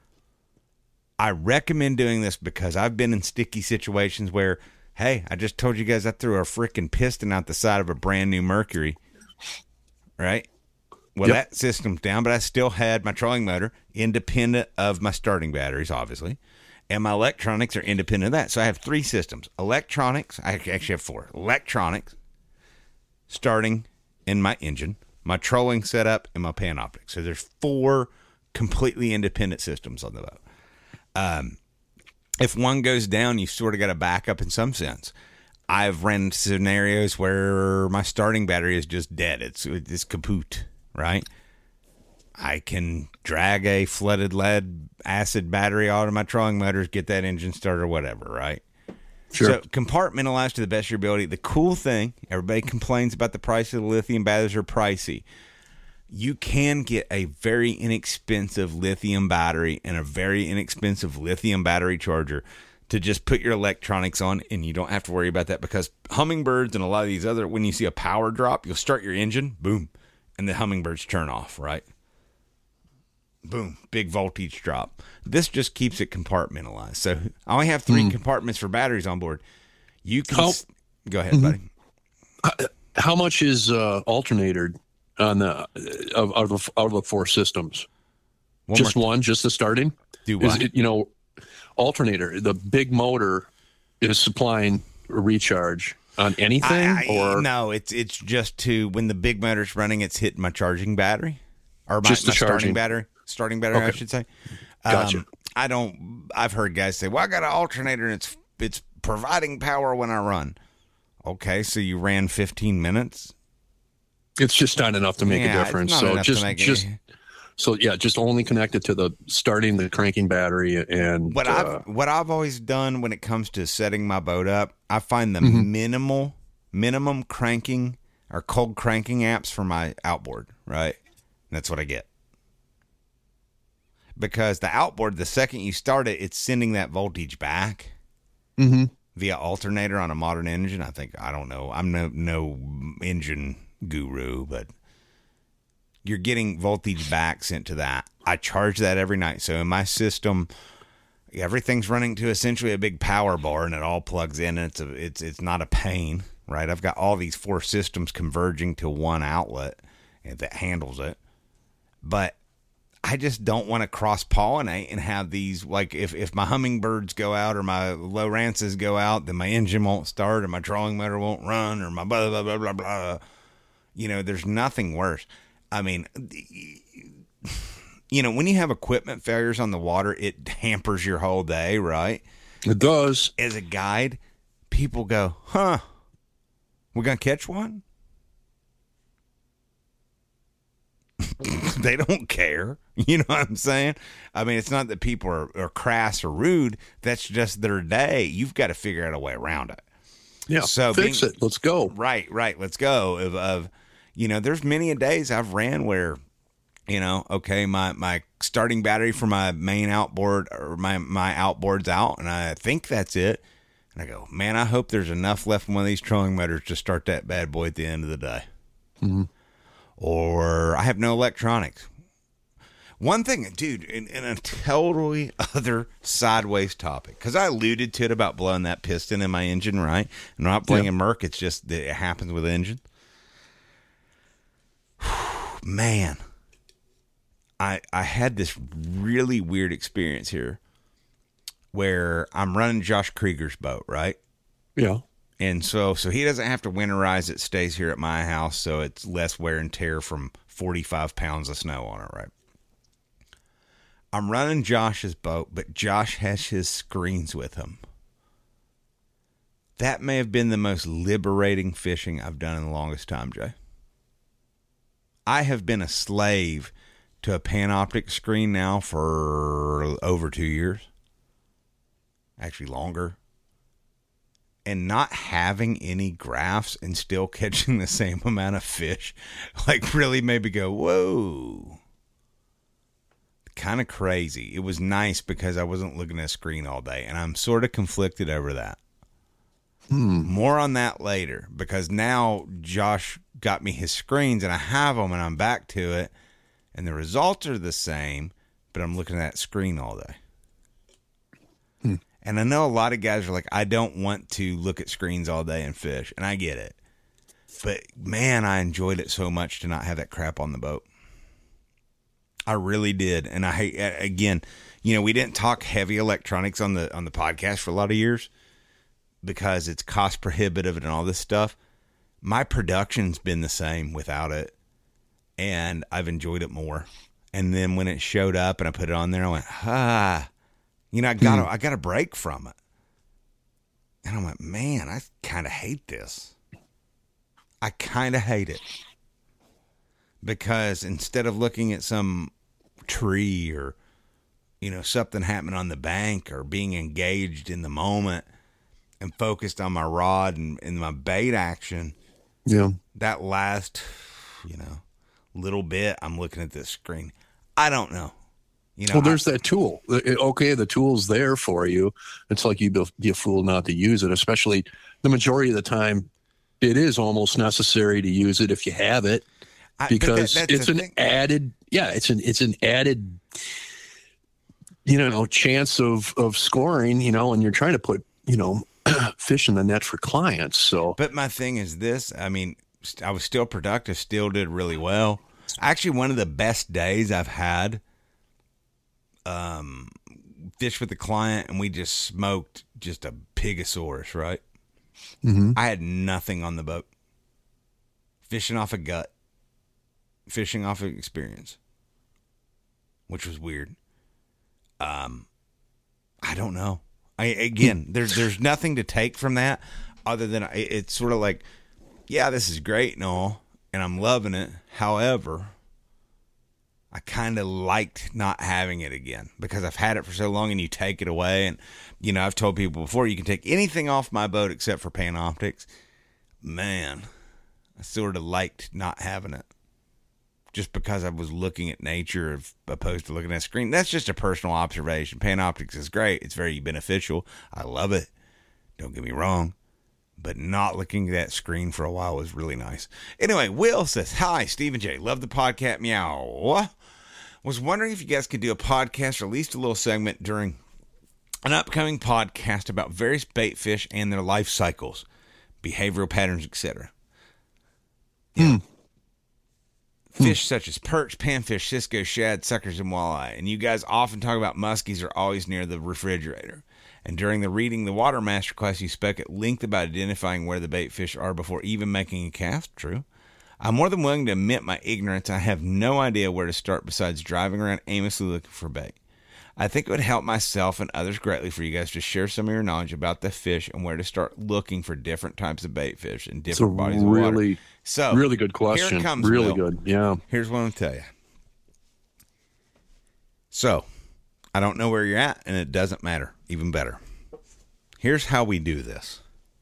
I recommend doing this because I've been in sticky situations where, hey, I just told you guys I threw a freaking piston out the side of a brand new Mercury, right? Well, yep. That system's down, but I still had my trolling motor independent of my starting batteries, obviously, and my electronics are independent of that. So I have three systems. Electronics, I actually have four. Electronics, starting in my engine, my trolling setup, and my Panoptics. So there's four completely independent systems on the boat. Um, if one goes down, you sort of got a backup in some sense. I've ran scenarios where my starting battery is just dead. It's it's kaput, right? I can drag a flooded lead acid battery out of my trolling motors, get that engine started or whatever, right? Sure. So compartmentalize to the best of your ability. The cool thing, everybody complains about the price of the lithium batteries are pricey. You can get a very inexpensive lithium battery and a very inexpensive lithium battery charger to just put your electronics on, and you don't have to worry about that, because Hummingbirds and a lot of these other, when you see a power drop, you'll start your engine, boom, and the Hummingbirds turn off, right? Boom, big voltage drop. This just keeps it compartmentalized. So I only have three mm. compartments for batteries on board. You can how, s- go ahead, mm-hmm. buddy. How much is uh, alternator on the of, of, the, of the four systems? One just one, just the starting? Do what? Is it, you know, alternator, the big motor is supplying a recharge on anything? I, I, or no, it's it's just to, when the big motor's running, it's hitting my charging battery, or my, just the my charging. starting battery. Starting battery, okay. I should say. Gotcha. Um, I don't. I've heard guys say, "Well, I got an alternator, and it's it's providing power when I run." Okay, so you ran fifteen minutes. It's just not enough to make yeah, a difference. It's not so enough just to make just it. so yeah, just only connected to the starting the cranking battery and what uh, I've what I've always done when it comes to setting my boat up, I find the mm-hmm. minimal minimum cranking or cold cranking apps for my outboard. Right, and that's what I get. Because the outboard, the second you start it, it's sending that voltage back mm-hmm. via alternator on a modern engine. I think, I don't know. I'm no no engine guru, but you're getting voltage back sent to that. I charge that every night. So in my system, everything's running to essentially a big power bar, and it all plugs in. And it's a, it's it's not a pain, right? I've got all these four systems converging to one outlet that handles it. But I just don't want to cross-pollinate and have these, like, if, if my Hummingbirds go out or my Lowrances go out, then my engine won't start or my trolling motor won't run or my blah, blah, blah, blah, blah. You know, there's nothing worse. I mean, you know, when you have equipment failures on the water, it hampers your whole day, right? It does. As a guide, people go, huh, we're going to catch one? They don't care. You know what I'm saying? I mean, it's not that people are, are crass or rude. That's just their day. You've got to figure out a way around it. Yeah. So fix being, it. Let's go. Right, right. Let's go. Of, of, you know, there's many a days I've ran where, you know, okay, my, my starting battery for my main outboard or my, my outboard's out, and I think that's it. And I go, man, I hope there's enough left in one of these trolling motors to start that bad boy at the end of the day. Mm-hmm. Or I have no electronics. One thing, dude, in, in a totally other sideways topic, because I alluded to it about blowing that piston in my engine, right? I'm not blaming yep. Merc. It's just that it happens with the engine. Man, I I had this really weird experience here where I'm running Josh Krieger's boat, right? Yeah. And so, so he doesn't have to winterize it, stays here at my house, so it's less wear and tear from forty-five pounds of snow on it, right? I'm running Josh's boat, but Josh has his screens with him. That may have been the most liberating fishing I've done in the longest time, Jay. I have been a slave to a Panoptic screen now for over two years. Actually longer. And not having any graphs and still catching the same amount of fish, like, really made me go, whoa. Kind of crazy. It was nice because I wasn't looking at a screen all day, and I'm sort of conflicted over that. Hmm. More on that later, because now Josh got me his screens, and I have them, and I'm back to it, and the results are the same, but I'm looking at that screen all day. Hmm. And I know a lot of guys are like, I don't want to look at screens all day and fish. And I get it. But, man, I enjoyed it so much to not have that crap on the boat. I really did. And I hate, again, you know, we didn't talk heavy electronics on the on the podcast for a lot of years because it's cost prohibitive and all this stuff. My production's been the same without it. And I've enjoyed it more. And then when it showed up and I put it on there, I went, ah, you know, I got Hmm. I got a break from it. And I'm like, man, I kind of hate this. I kind of hate it. Because instead of looking at some tree or, you know, something happening on the bank or being engaged in the moment and focused on my rod and, and my bait action, Yeah. that last, you know, little bit, I'm looking at this screen. I don't know. You know, Well, there's I, that tool. It- Okay, the tool's there for you. It's like you'd be a fool not to use it, especially the majority of the time. It is almost necessary to use it if you have it, I, but because that- that's it's the an thing. added, yeah, it's an it's an added, you know, chance of of scoring. You know, and you're trying to put, you know, fish in the net for clients. So, But my thing is this. I mean, st- I was still productive, still did really well. Actually, one of the best days I've had, um, fish with a client, and we just smoked just a pigosaurus, right? mhm. I had nothing on the boat. Fishing off a gut. Fishing off of experience. Which was weird. Um, I don't know. I, again, there's there's nothing to take from that other than I- it's sort of like, yeah, this is great and all, and I'm loving it. However, I kind of liked not having it again because I've had it for so long, and you take it away. And, you know, I've told people before, you can take anything off my boat except for Panoptics. Man, I sort of liked not having it just because I was looking at nature as opposed to looking at a screen. That's just a personal observation. Panoptics is great. It's very beneficial. I love it. Don't get me wrong. But not looking at that screen for a while was really nice. Anyway, Will says, hi, Stephen J. Love the podcast. Meow. Was wondering if you guys could do a podcast or at least a little segment during an upcoming podcast about various bait fish and their life cycles, behavioral patterns, et cetera. Yeah. Fish such as perch, panfish, cisco, shad, suckers, and walleye. And you guys often talk about muskies are always near the refrigerator. And during the Reading the Water Master class, you spoke at length about identifying where the bait fish are before even making a cast. True. I'm more than willing to admit my ignorance. I have no idea where to start besides driving around aimlessly looking for bait. I think it would help myself and others greatly for you guys to share some of your knowledge about the fish and where to start looking for different types of bait fish in It's a different bodies of water. really, So, really good here question. it comes, really Will. good. Yeah. Here's what I'm going to tell you. So, I don't know where you're at, and it doesn't matter. Even better. Here's how we do this.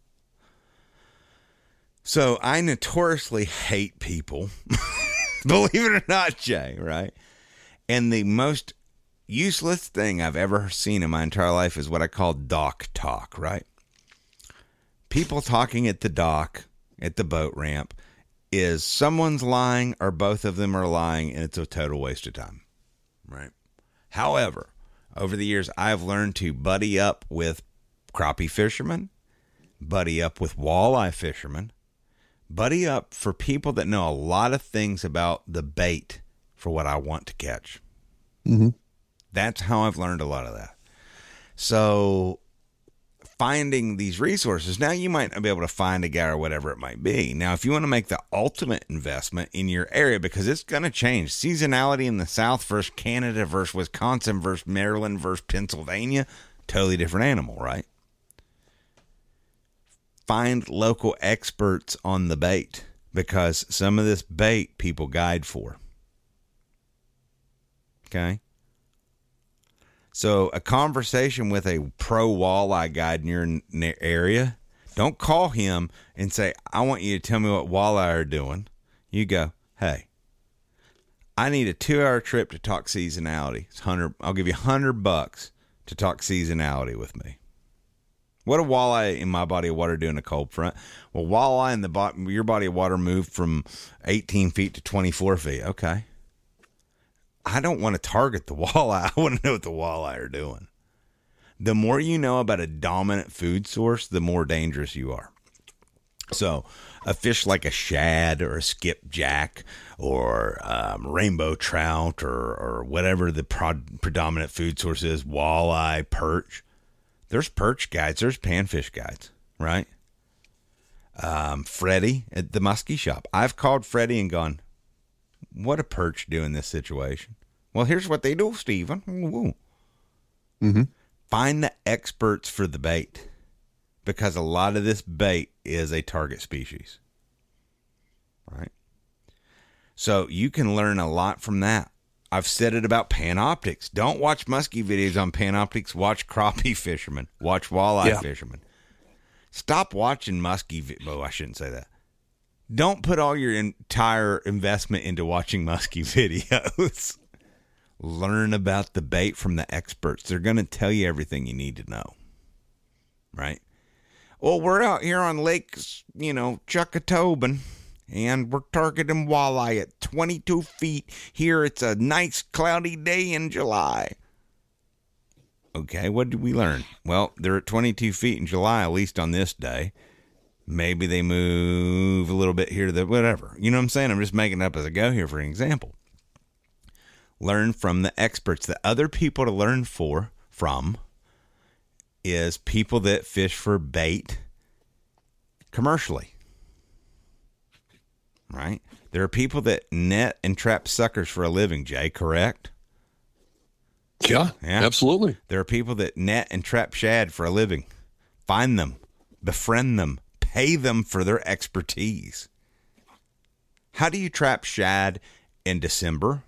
So, I notoriously hate people. Believe it or not, Jay, right? And the most useless thing I've ever seen in my entire life is what I call dock talk, right? People talking at the dock, at the boat ramp, is someone's lying or both of them are lying, and it's a total waste of time, right? However, over the years, I've learned to buddy up with crappie fishermen, buddy up with walleye fishermen, buddy up for people that know a lot of things about the bait for what I want to catch. Mm-hmm. That's how I've learned a lot of that. So finding these resources, now you might not be able to find a guy or whatever it might be. Now, if you want to make the ultimate investment in your area, because it's going to change. Seasonality in the South versus Canada versus Wisconsin versus Maryland versus Pennsylvania, totally different animal, right? Find local experts on the bait, because some of this bait people guide for. Okay? So a conversation with a pro walleye guide in your n- area, don't call him and say, I want you to tell me what walleye are doing. You go, hey, I need a two-hour trip to talk seasonality. It's one hundred, I'll give you one hundred bucks to talk seasonality with me. What a walleye in my body of water do in a cold front? Well, walleye in the bo- your body of water moved from eighteen feet to twenty-four feet. Okay. I don't want to target the walleye. I want to know what the walleye are doing. The more you know about a dominant food source, the more dangerous you are. So a fish like a shad or a skipjack or um, rainbow trout or, or whatever the pro- predominant food source is, walleye, perch. There's perch guides. There's panfish guides, right? Um, Freddie at the muskie shop. I've called Freddie and gone, what a perch do in this situation? Well, here's what they do, Stephen. Ooh. Mm-hmm. Find the experts for the bait, because a lot of this bait is a target species, right? So you can learn a lot from that. I've said it about Panoptics. Don't watch muskie videos on Panoptics. Watch crappie fishermen. Watch walleye yeah. fishermen. Stop watching muskie. Vi- oh, I shouldn't say that. Don't put all your entire investment into watching muskie videos. Learn about the bait from the experts. They're going to tell you everything you need to know. Right? Well, we're out here on Lake, you know, Chuckatobin, and we're targeting walleye at twenty-two feet. Here it's a nice cloudy day in July. Okay, what did we learn? Well, they're at twenty-two feet in July, at least on this day. Maybe they move a little bit here to the whatever. You know what I'm saying? I'm just making it up as I go here for an example. Learn from the experts. The other people to learn for from is people that fish for bait commercially. Right? There are people that net and trap suckers for a living, Jay, correct? Yeah, yeah, absolutely. There are people that net and trap shad for a living. Find them, befriend them, pay them for their expertise. How do you trap shad in December?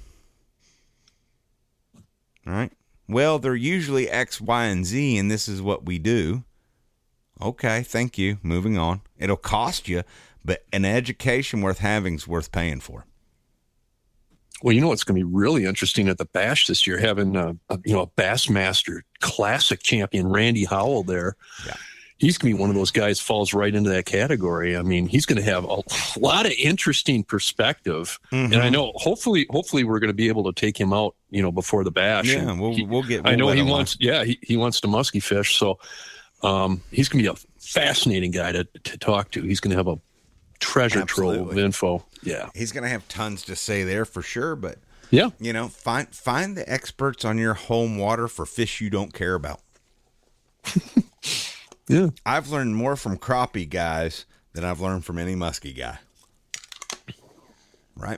All right. Well, they're usually X, Y, and Z, and this is what we do. Okay, thank you. Moving on. It'll cost you, but an education worth having is worth paying for. Well, you know what's going to be really interesting at the Bash this year, having a, a you know a Bassmaster Classic champion Randy Howell there. Yeah. He's going to be one of those guys falls right into that category. I mean, he's going to have a lot of interesting perspective, mm-hmm. and I know hopefully, hopefully we're going to be able to take him out, you know, before the Bash. Yeah, and we'll he, we'll get. We'll I know he along. wants. Yeah, he, he wants to musky fish, so um, he's going to be a fascinating guy to to talk to. He's going to have a treasure Absolutely. trove of info. Yeah, he's going to have tons to say there for sure. But yeah, you know, find find the experts on your home water for fish you don't care about. Yeah, I've learned more from crappie guys than I've learned from any muskie guy. Right?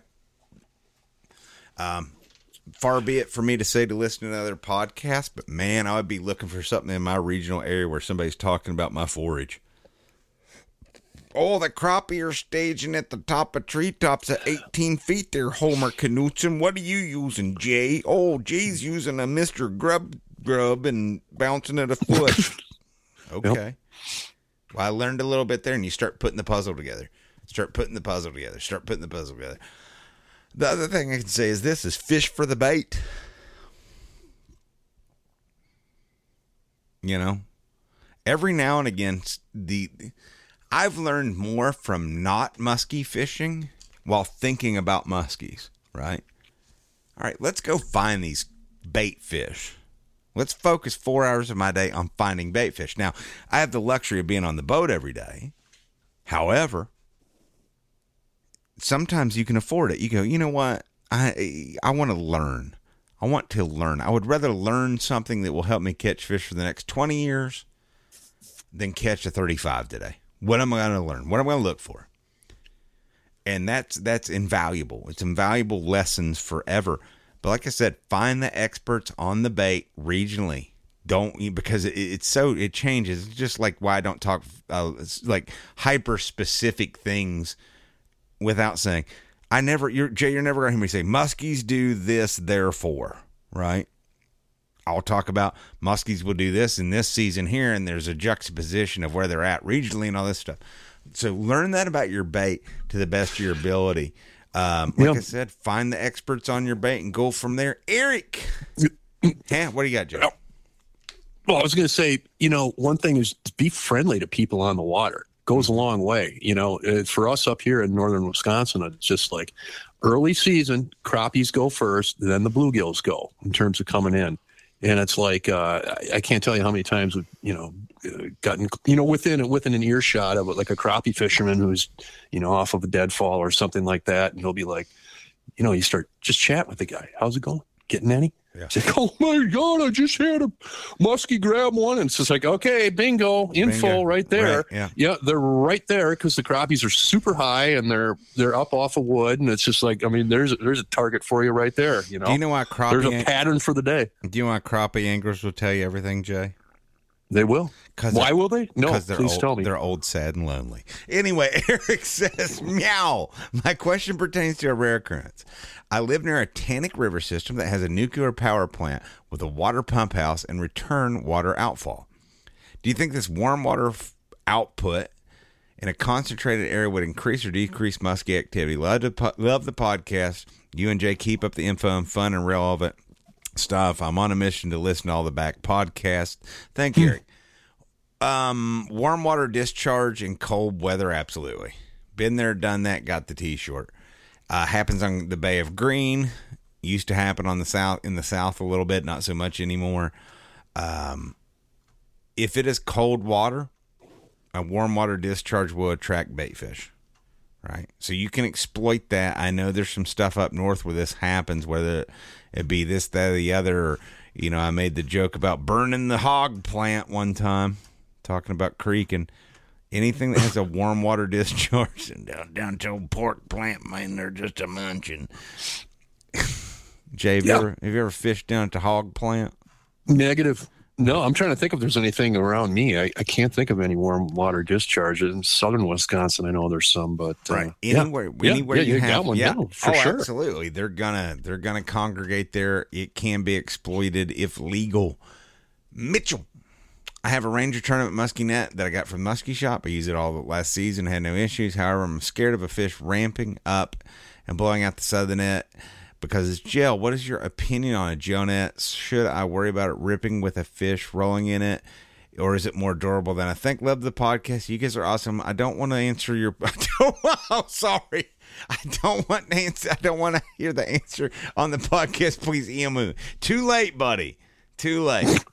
Um, far be it for me to say to listen to another podcast, but man, I would be looking for something in my regional area where somebody's talking about my forage. Oh, the crappie are staging at the top of treetops at eighteen feet there, Homer Knutson. What are you using, Jay? Oh, Jay's using a Mister Grub Grub and bouncing it a foot. Okay. Yep. Well, I learned a little bit there, and you start putting the puzzle together. Start putting the puzzle together. Start putting the puzzle together. The other thing I can say is this is fish for the bait. You know, every now and again, the I've learned more from not muskie fishing while thinking about muskies, right? All right, let's go find these bait fish. Let's focus four hours of my day on finding bait fish. Now, I have the luxury of being on the boat every day. However, sometimes you can afford it. You go, you know what? I I want to learn. I want to learn. I would rather learn something that will help me catch fish for the next twenty years than catch a thirty-five today. What am I going to learn? What am I going to look for? And that's that's invaluable. It's invaluable lessons forever. But like I said, find the experts on the bait regionally. Don't because it, it's so it changes. It's just like why I don't talk uh, like hyper specific things without saying. I never, you're Jay. You're never going to hear me say muskies do this, therefore, right? I'll talk about muskies will do this in this season here, and there's a juxtaposition of where they're at regionally and all this stuff. So learn that about your bait to the best of your ability. Um, like yep. I said, find the experts on your bait and go from there. Eric, yeah, what do you got, Joe? Well, I was going to say, you know, one thing is to be friendly to people on the water. Goes a long way. You know, for us up here in northern Wisconsin, it's just like early season, crappies go first, then the bluegills go in terms of coming in. And it's like, uh, I can't tell you how many times we've, you know, gotten, you know, within within an earshot of like a crappie fisherman who's, you know, off of a deadfall or something like that. And he'll be like, you know, you start just chatting with the guy. How's it going? Getting any? Yeah. It's like, oh my God, I just had a muskie grab one. And it's just like, okay, bingo, info bingo. right there. Right, yeah. yeah, they're right there because the crappies are super high and they're they're up off of wood. And it's just like, I mean, there's there's a target for you right there. You know, do you know why crappie? There's a pattern for the day. Do you know why crappie anglers will tell you everything, Jay? They will. Why will they? No, they're please old, tell me. They're old, sad, and lonely. Anyway, Eric says, meow. My question pertains to a rare occurrence. I live near a Tannic River system that has a nuclear power plant with a water pump house and return water outfall. Do you think this warm water f- output in a concentrated area would increase or decrease muskie activity? Love, to po- love the podcast. You and Jay keep up the info and fun and relevant stuff. I'm on a mission to listen to all the back podcasts. Thank you, Eric. Um, warm water discharge in cold weather, absolutely. Been there, done that, got the T-short. Uh, happens on the Bay of Green. Used to happen on the south in the south a little bit, not so much anymore. Um, if it is cold water, a warm water discharge will attract bait fish. Right, so you can exploit that. I know there's some stuff up north where this happens, whether it be this, that, or the other. Or, you know, I made the joke about burning the hog plant one time, talking about creeking. Anything that has a warm water discharge and down down to old pork plant, man, they're just a munching. Jay, have, yeah. you ever, have you ever fished down to hog plant? Negative. No, I'm trying to think if there's anything around me. I, I can't think of any warm water discharges. In southern Wisconsin, I know there's some, but uh, right. anywhere, yeah. anywhere yeah, you, you have got one, yeah, no, for oh, sure. absolutely. They're gonna they're gonna congregate there. It can be exploited if legal. Mitchell, I have a Ranger tournament muskie net that I got from the Muskie Shop. I used it all last season, had no issues. However, I'm scared of a fish ramping up and blowing out the side of the net because it's gel. What is your opinion on a gel net? Should I worry about it ripping with a fish rolling in it, or is it more durable than I think? Love the podcast. You guys are awesome. I don't want to answer your. I don't, oh, sorry. I don't want to answer. I don't want to hear the answer on the podcast. Please, Emu. Too late, buddy. Too late.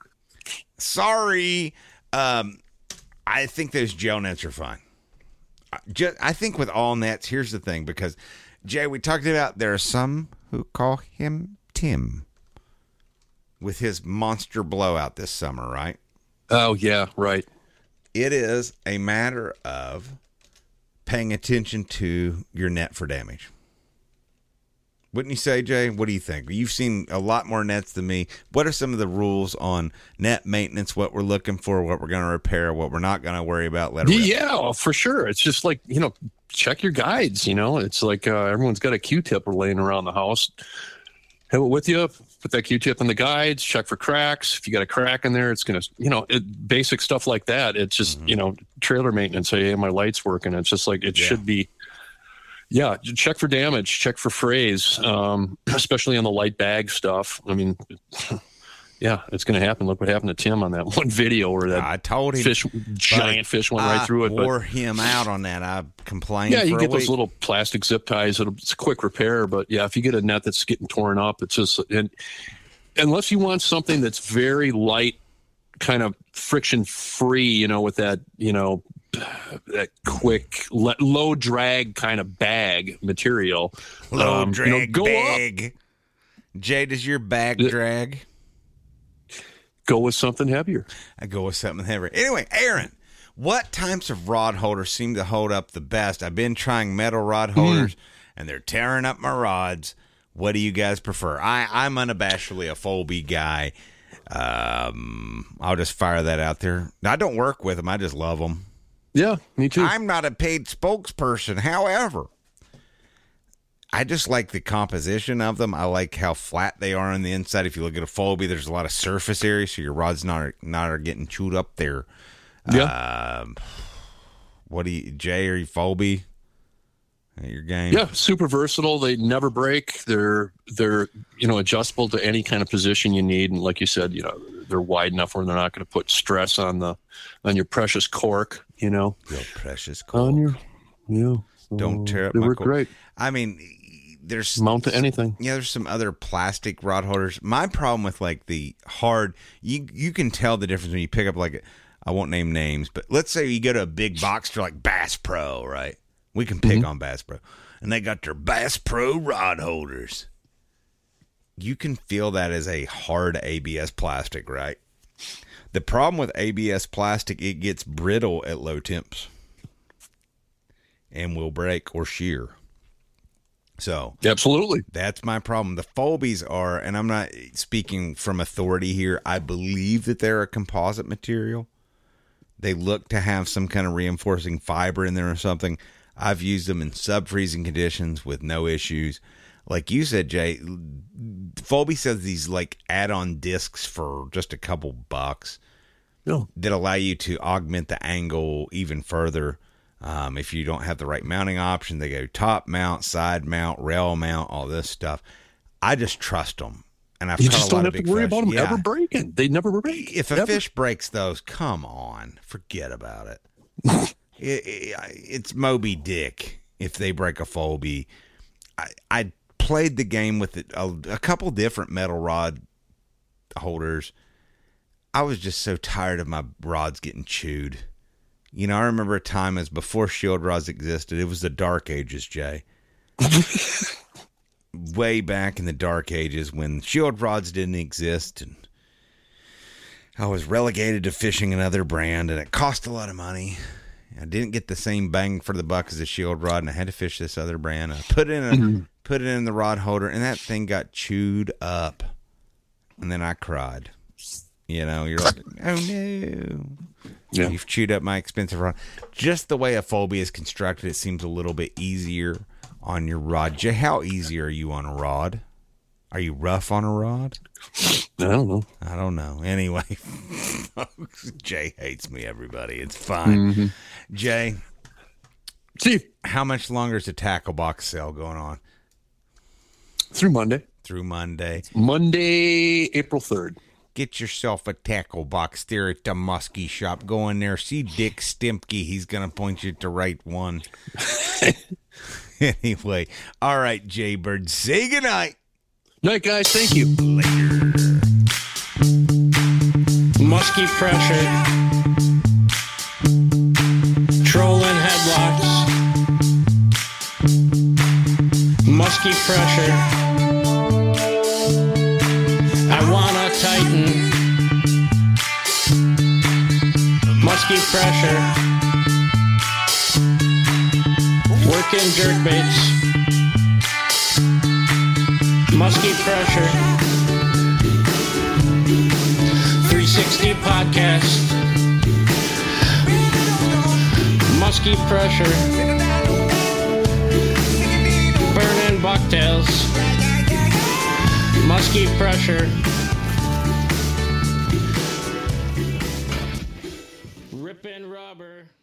Sorry. Um, I think those gel nets are fine. Just, I think with all nets, here's the thing, because Jay, we talked about there are some who call him Tim with his monster blowout this summer, right? Oh, yeah, right. It is a matter of paying attention to your net for damage. Wouldn't you say, Jay? What do you think? You've seen a lot more nets than me. What are some of the rules on net maintenance, what we're looking for, what we're going to repair, what we're not going to worry about? Let it rip? Yeah, for sure. It's just like, you know, check your guides, you know. It's like uh, everyone's got a Q-tip laying around the house. Have it with you. Put that Q-tip in the guides. Check for cracks. If you got a crack in there, it's going to, you know, it, basic stuff like that. It's just, mm-hmm. you know, trailer maintenance. Say, hey, my light's working. It's just like it yeah. should be. Yeah, check for damage, check for frays, um, especially on the light bag stuff. I mean, yeah, it's going to happen. Look what happened to Tim on that one video where that I told him, fish, giant fish went I right through it. wore but, him out on that. I complained. Yeah, you for get a those week. little plastic zip ties. It'll, it's a quick repair, but yeah, if you get a net that's getting torn up, it's just and unless you want something that's very light, kind of friction free, you know, with that, you know. that quick low drag kind of bag material. Low um, drag you know, go bag. Up. Jay, does your bag yeah. drag? Go with something heavier. I go with something heavier. Anyway, Aaron, what types of rod holders seem to hold up the best? I've been trying metal rod holders, mm. and they're tearing up my rods. What do you guys prefer? I, I'm unabashedly a Folby guy. Um, I'll just fire that out there. I don't work with them. I just love them. Yeah, me too. I'm not a paid spokesperson. However, I just like the composition of them. I like how flat they are on the inside. If you look at a Folby, there's a lot of surface area, so your rod's not not are getting chewed up there. Yeah. Uh, what do you, Jay? Are you Folby? Your game? Yeah, super versatile. They never break. They're they're you know adjustable to any kind of position you need, and like you said, you know they're wide enough where they're not going to put stress on the on your precious cork. You know, your precious cork. On your yeah. Don't tear up they my work cork. Great. I mean, there's mount to anything. Yeah, there's some other plastic rod holders. My problem with like the hard, you you can tell the difference when you pick up like a, I won't name names, but let's say you go to a big box store like Bass Pro, right? We can pick mm-hmm. on Bass Pro. And they got their Bass Pro rod holders. you can feel that as a hard A B S plastic, right? The problem with A B S plastic, it gets brittle at low temps and will break or shear. So absolutely, that's my problem. The Folbies are, and I'm not speaking from authority here, I believe that they're a composite material. They look to have some kind of reinforcing fiber in there or something. I've used them in sub-freezing conditions with no issues. Like you said, Jay, Folby says these like add-on discs for just a couple bucks no. that allow you to augment the angle even further. Um, if you don't have the right mounting option, they go top mount, side mount, rail mount, all this stuff. I just trust them. And I've you caught just a lot don't of have big to worry fish. about them Yeah. ever breaking. They never break. If a ever. fish breaks those, come on, forget about it. it, it it's Moby Dick if they break a Folby. I, I played the game with it, a, a couple different metal rod holders. I was just so tired of my rods getting chewed. You know, I remember a time as before shield rods existed. It was the dark ages, Jay. Way back in the dark ages when shield rods didn't exist, and I was relegated to fishing another brand, and it cost a lot of money. I didn't get the same bang for the buck as a shield rod, and I had to fish this other brand. I put it in a, mm-hmm. put it in the rod holder, and that thing got chewed up. And then I cried. You know, you're like, oh no. Yeah. You've chewed up my expensive rod. Just the way a Folby is constructed, it seems a little bit easier on your rod. Jay, how easy are you on a rod? Are you rough on a rod? I don't know. I don't know. Anyway, Jay hates me, everybody. It's fine. Mm-hmm. Jay, Steve, how much longer is the tackle box sale going on? Through Monday. Through Monday. Monday, April third. Get yourself a tackle box there at the Muskie shop. Go in there. See Dick Stimpke. He's going to point you to the right one. Anyway. All right, Jay Bird. Say goodnight. Night, guys. Thank you. Later. Muskie pressure. Trolling headlocks. Muskie pressure. I wanna tighten. Muskie pressure. Working jerkbaits. Muskie pressure. three sixty podcast. Muskie pressure. Burning bucktails. Muskie pressure. Ripping rubber.